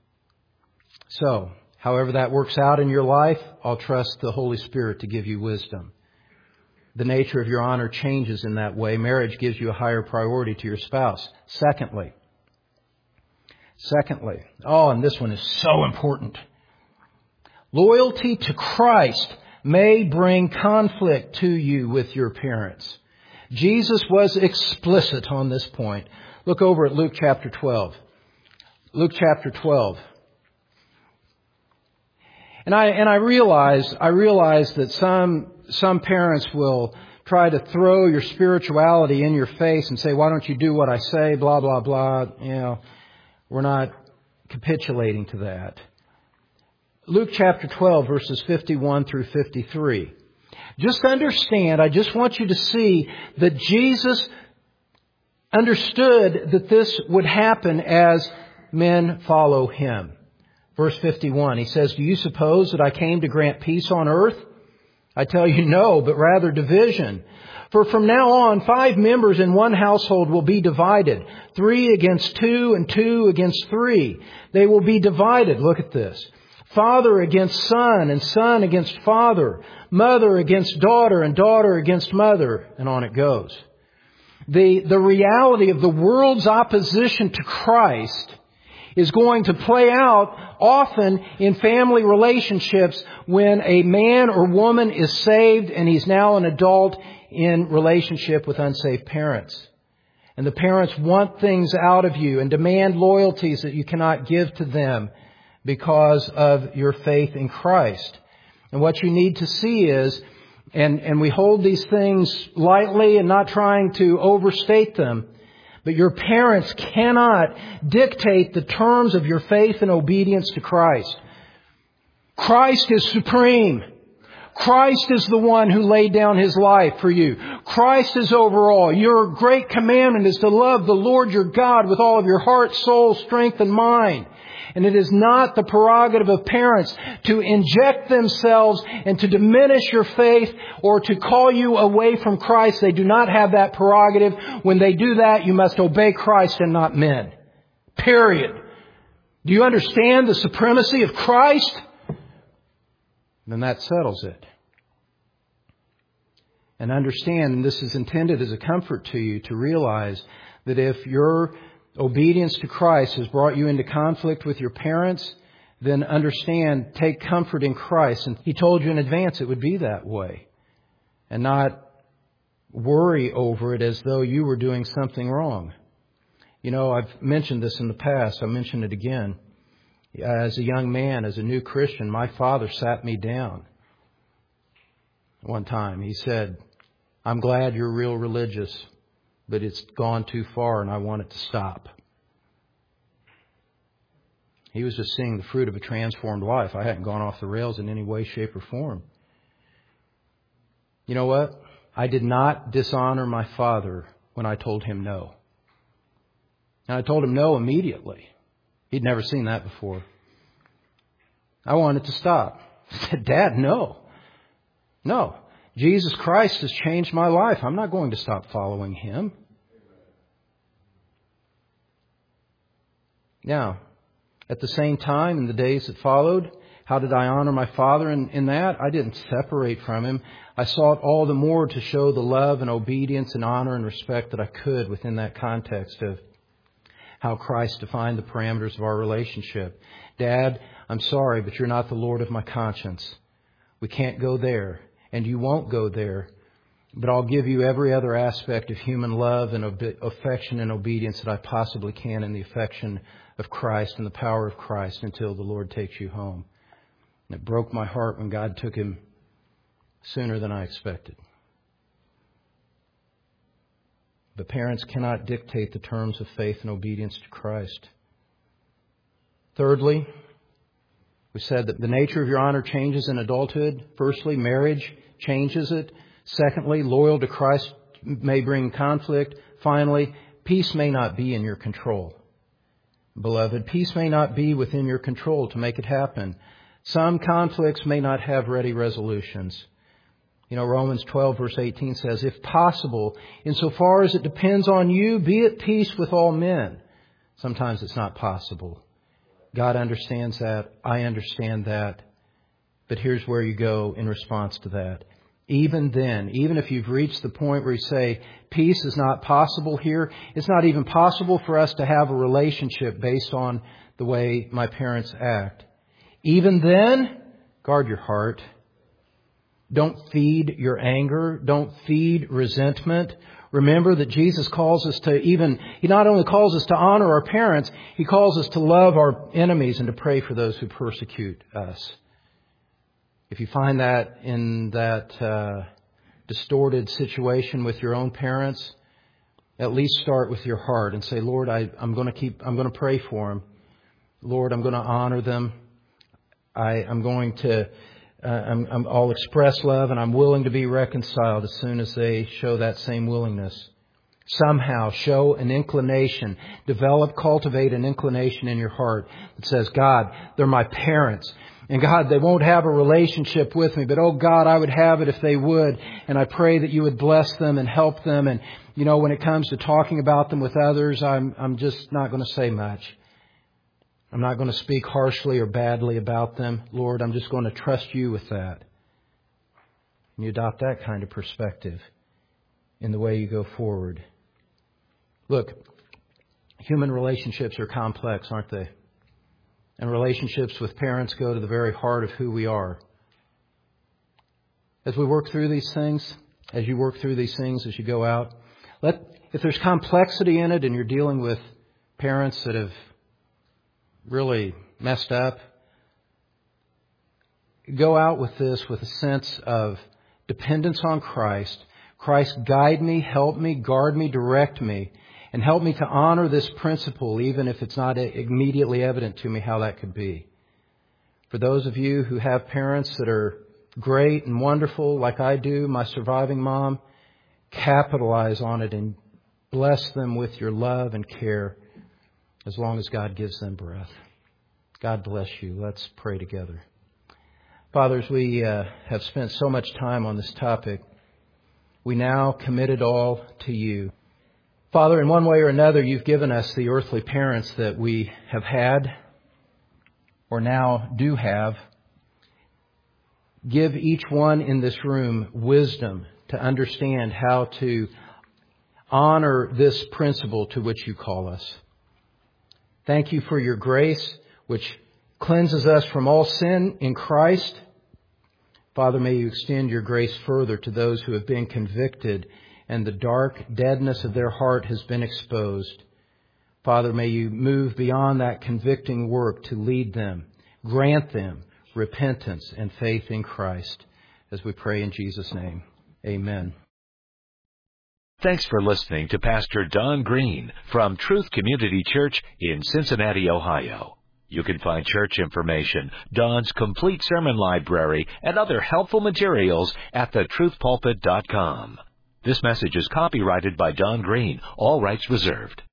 Speaker 1: So, however that works out in your life, I'll trust the Holy Spirit to give you wisdom. The nature of your honor changes in that way. Marriage gives you a higher priority to your spouse. Secondly, secondly, oh, and this one is so important. Loyalty to Christ may bring conflict to you with your parents. Jesus was explicit on this point. Look over at Luke chapter twelve. Luke chapter twelve. And I and I realize I realize that some some parents will try to throw your spirituality in your face and say, "Why don't you do what I say?" Blah blah blah. You know, we're not capitulating to that. Luke chapter twelve, verses fifty-one through fifty-three. Just understand, I just want you to see that Jesus understood that this would happen as men follow Him. Verse fifty-one, He says, "Do you suppose that I came to grant peace on earth? I tell you no, but rather division. For from now on, five members in one household will be divided. Three against two and two against three. They will be divided." Look at this. "Father against son and son against father. Mother against daughter and daughter against mother." And on it goes. The, the reality of the world's opposition to Christ is going to play out often in family relationships when a man or woman is saved and he's now an adult in relationship with unsaved parents. And the parents want things out of you and demand loyalties that you cannot give to them because of your faith in Christ. And what you need to see is, and, and we hold these things lightly and not trying to overstate them, but your parents cannot dictate the terms of your faith and obedience to Christ. Christ is supreme. Christ is the one who laid down His life for you. Christ is over all. Your great commandment is to love the Lord your God with all of your heart, soul, strength, and mind. And it is not the prerogative of parents to inject themselves and to diminish your faith or to call you away from Christ. They do not have that prerogative. When they do that, you must obey Christ and not men. Period. Do you understand the supremacy of Christ? Then that settles it. And understand, and this is intended as a comfort to you, to realize that if your obedience to Christ has brought you into conflict with your parents, then understand, take comfort in Christ. And He told you in advance it would be that way. And not worry over it as though you were doing something wrong. You know, I've mentioned this in the past. I'll mention it again. As a young man, as a new Christian, my father sat me down one time. He said, "I'm glad you're real religious, but it's gone too far and I want it to stop." He was just seeing the fruit of a transformed life. I hadn't gone off the rails in any way, shape, or form. You know what? I did not dishonor my father when I told him no. And I told him no immediately. He'd never seen that before. I wanted to stop. I said, Dad, no. No. Jesus Christ has changed my life. I'm not going to stop following Him. Now, at the same time, in the days that followed, how did I honor my Father in, in that? I didn't separate from Him. I sought all the more to show the love and obedience and honor and respect that I could within that context of how Christ defined the parameters of our relationship. Dad, I'm sorry, but you're not the Lord of my conscience. We can't go there, and you won't go there. But I'll give you every other aspect of human love and ob- affection and obedience that I possibly can in the affection of Christ and the power of Christ until the Lord takes you home. And it broke my heart when God took him sooner than I expected. But parents cannot dictate the terms of faith and obedience to Christ. Thirdly, we said that the nature of your honor changes in adulthood. Firstly, marriage changes it. Secondly, loyal to Christ may bring conflict. Finally, peace may not be in your control. Beloved, peace may not be within your control to make it happen. Some conflicts may not have ready resolutions. You know, Romans twelve verse eighteen says, if possible, insofar as it depends on you, be at peace with all men. Sometimes it's not possible. God understands that. I understand that. But here's where you go in response to that. Even then, even if you've reached the point where you say, peace is not possible here, it's not even possible for us to have a relationship based on the way my parents act. Even then, guard your heart. Don't feed your anger. Don't feed resentment. Remember that Jesus calls us to even, He not only calls us to honor our parents, He calls us to love our enemies and to pray for those who persecute us. If you find that in that uh, distorted situation with your own parents, at least start with your heart and say, Lord, I, I'm going to keep, I'm going to pray for them. Lord, I'm going to honor them. I, I'm going to, uh, I'm, I'm, I'll express love, and I'm willing to be reconciled as soon as they show that same willingness. Somehow show an inclination, develop, cultivate an inclination in your heart that says, God, they're my parents. And God, they won't have a relationship with me, but oh God, I would have it if they would. And I pray that you would bless them and help them. And, you know, when it comes to talking about them with others, I'm, I'm just not going to say much. I'm not going to speak harshly or badly about them. Lord, I'm just going to trust you with that. And you adopt that kind of perspective in the way you go forward. Look, human relationships are complex, aren't they? And relationships with parents go to the very heart of who we are. As we work through these things, as you work through these things, as you go out, let if there's complexity in it and you're dealing with parents that have really messed up, go out with this with a sense of dependence on Christ. Christ, guide me, help me, guard me, direct me, and help me to honor this principle, even if it's not immediately evident to me how that could be. For those of you who have parents that are great and wonderful, like I do, my surviving mom, capitalize on it and bless them with your love and care as long as God gives them breath. God bless you. Let's pray together. Fathers, we uh, have spent so much time on this topic. We now commit it all to you. Father, in one way or another, you've given us the earthly parents that we have had or now do have. Give each one in this room wisdom to understand how to honor this principle to which you call us. Thank you for your grace, which cleanses us from all sin in Christ. Father, may you extend your grace further to those who have been convicted and the dark deadness of their heart has been exposed. Father, may you move beyond that convicting work to lead them, grant them repentance and faith in Christ, as we pray in Jesus' name. Amen.
Speaker 2: Thanks for listening to Pastor Don Green from Truth Community Church in Cincinnati, Ohio. You can find church information, Don's complete sermon library, and other helpful materials at the truth pulpit dot com. This message is copyrighted by Don Green, all rights reserved.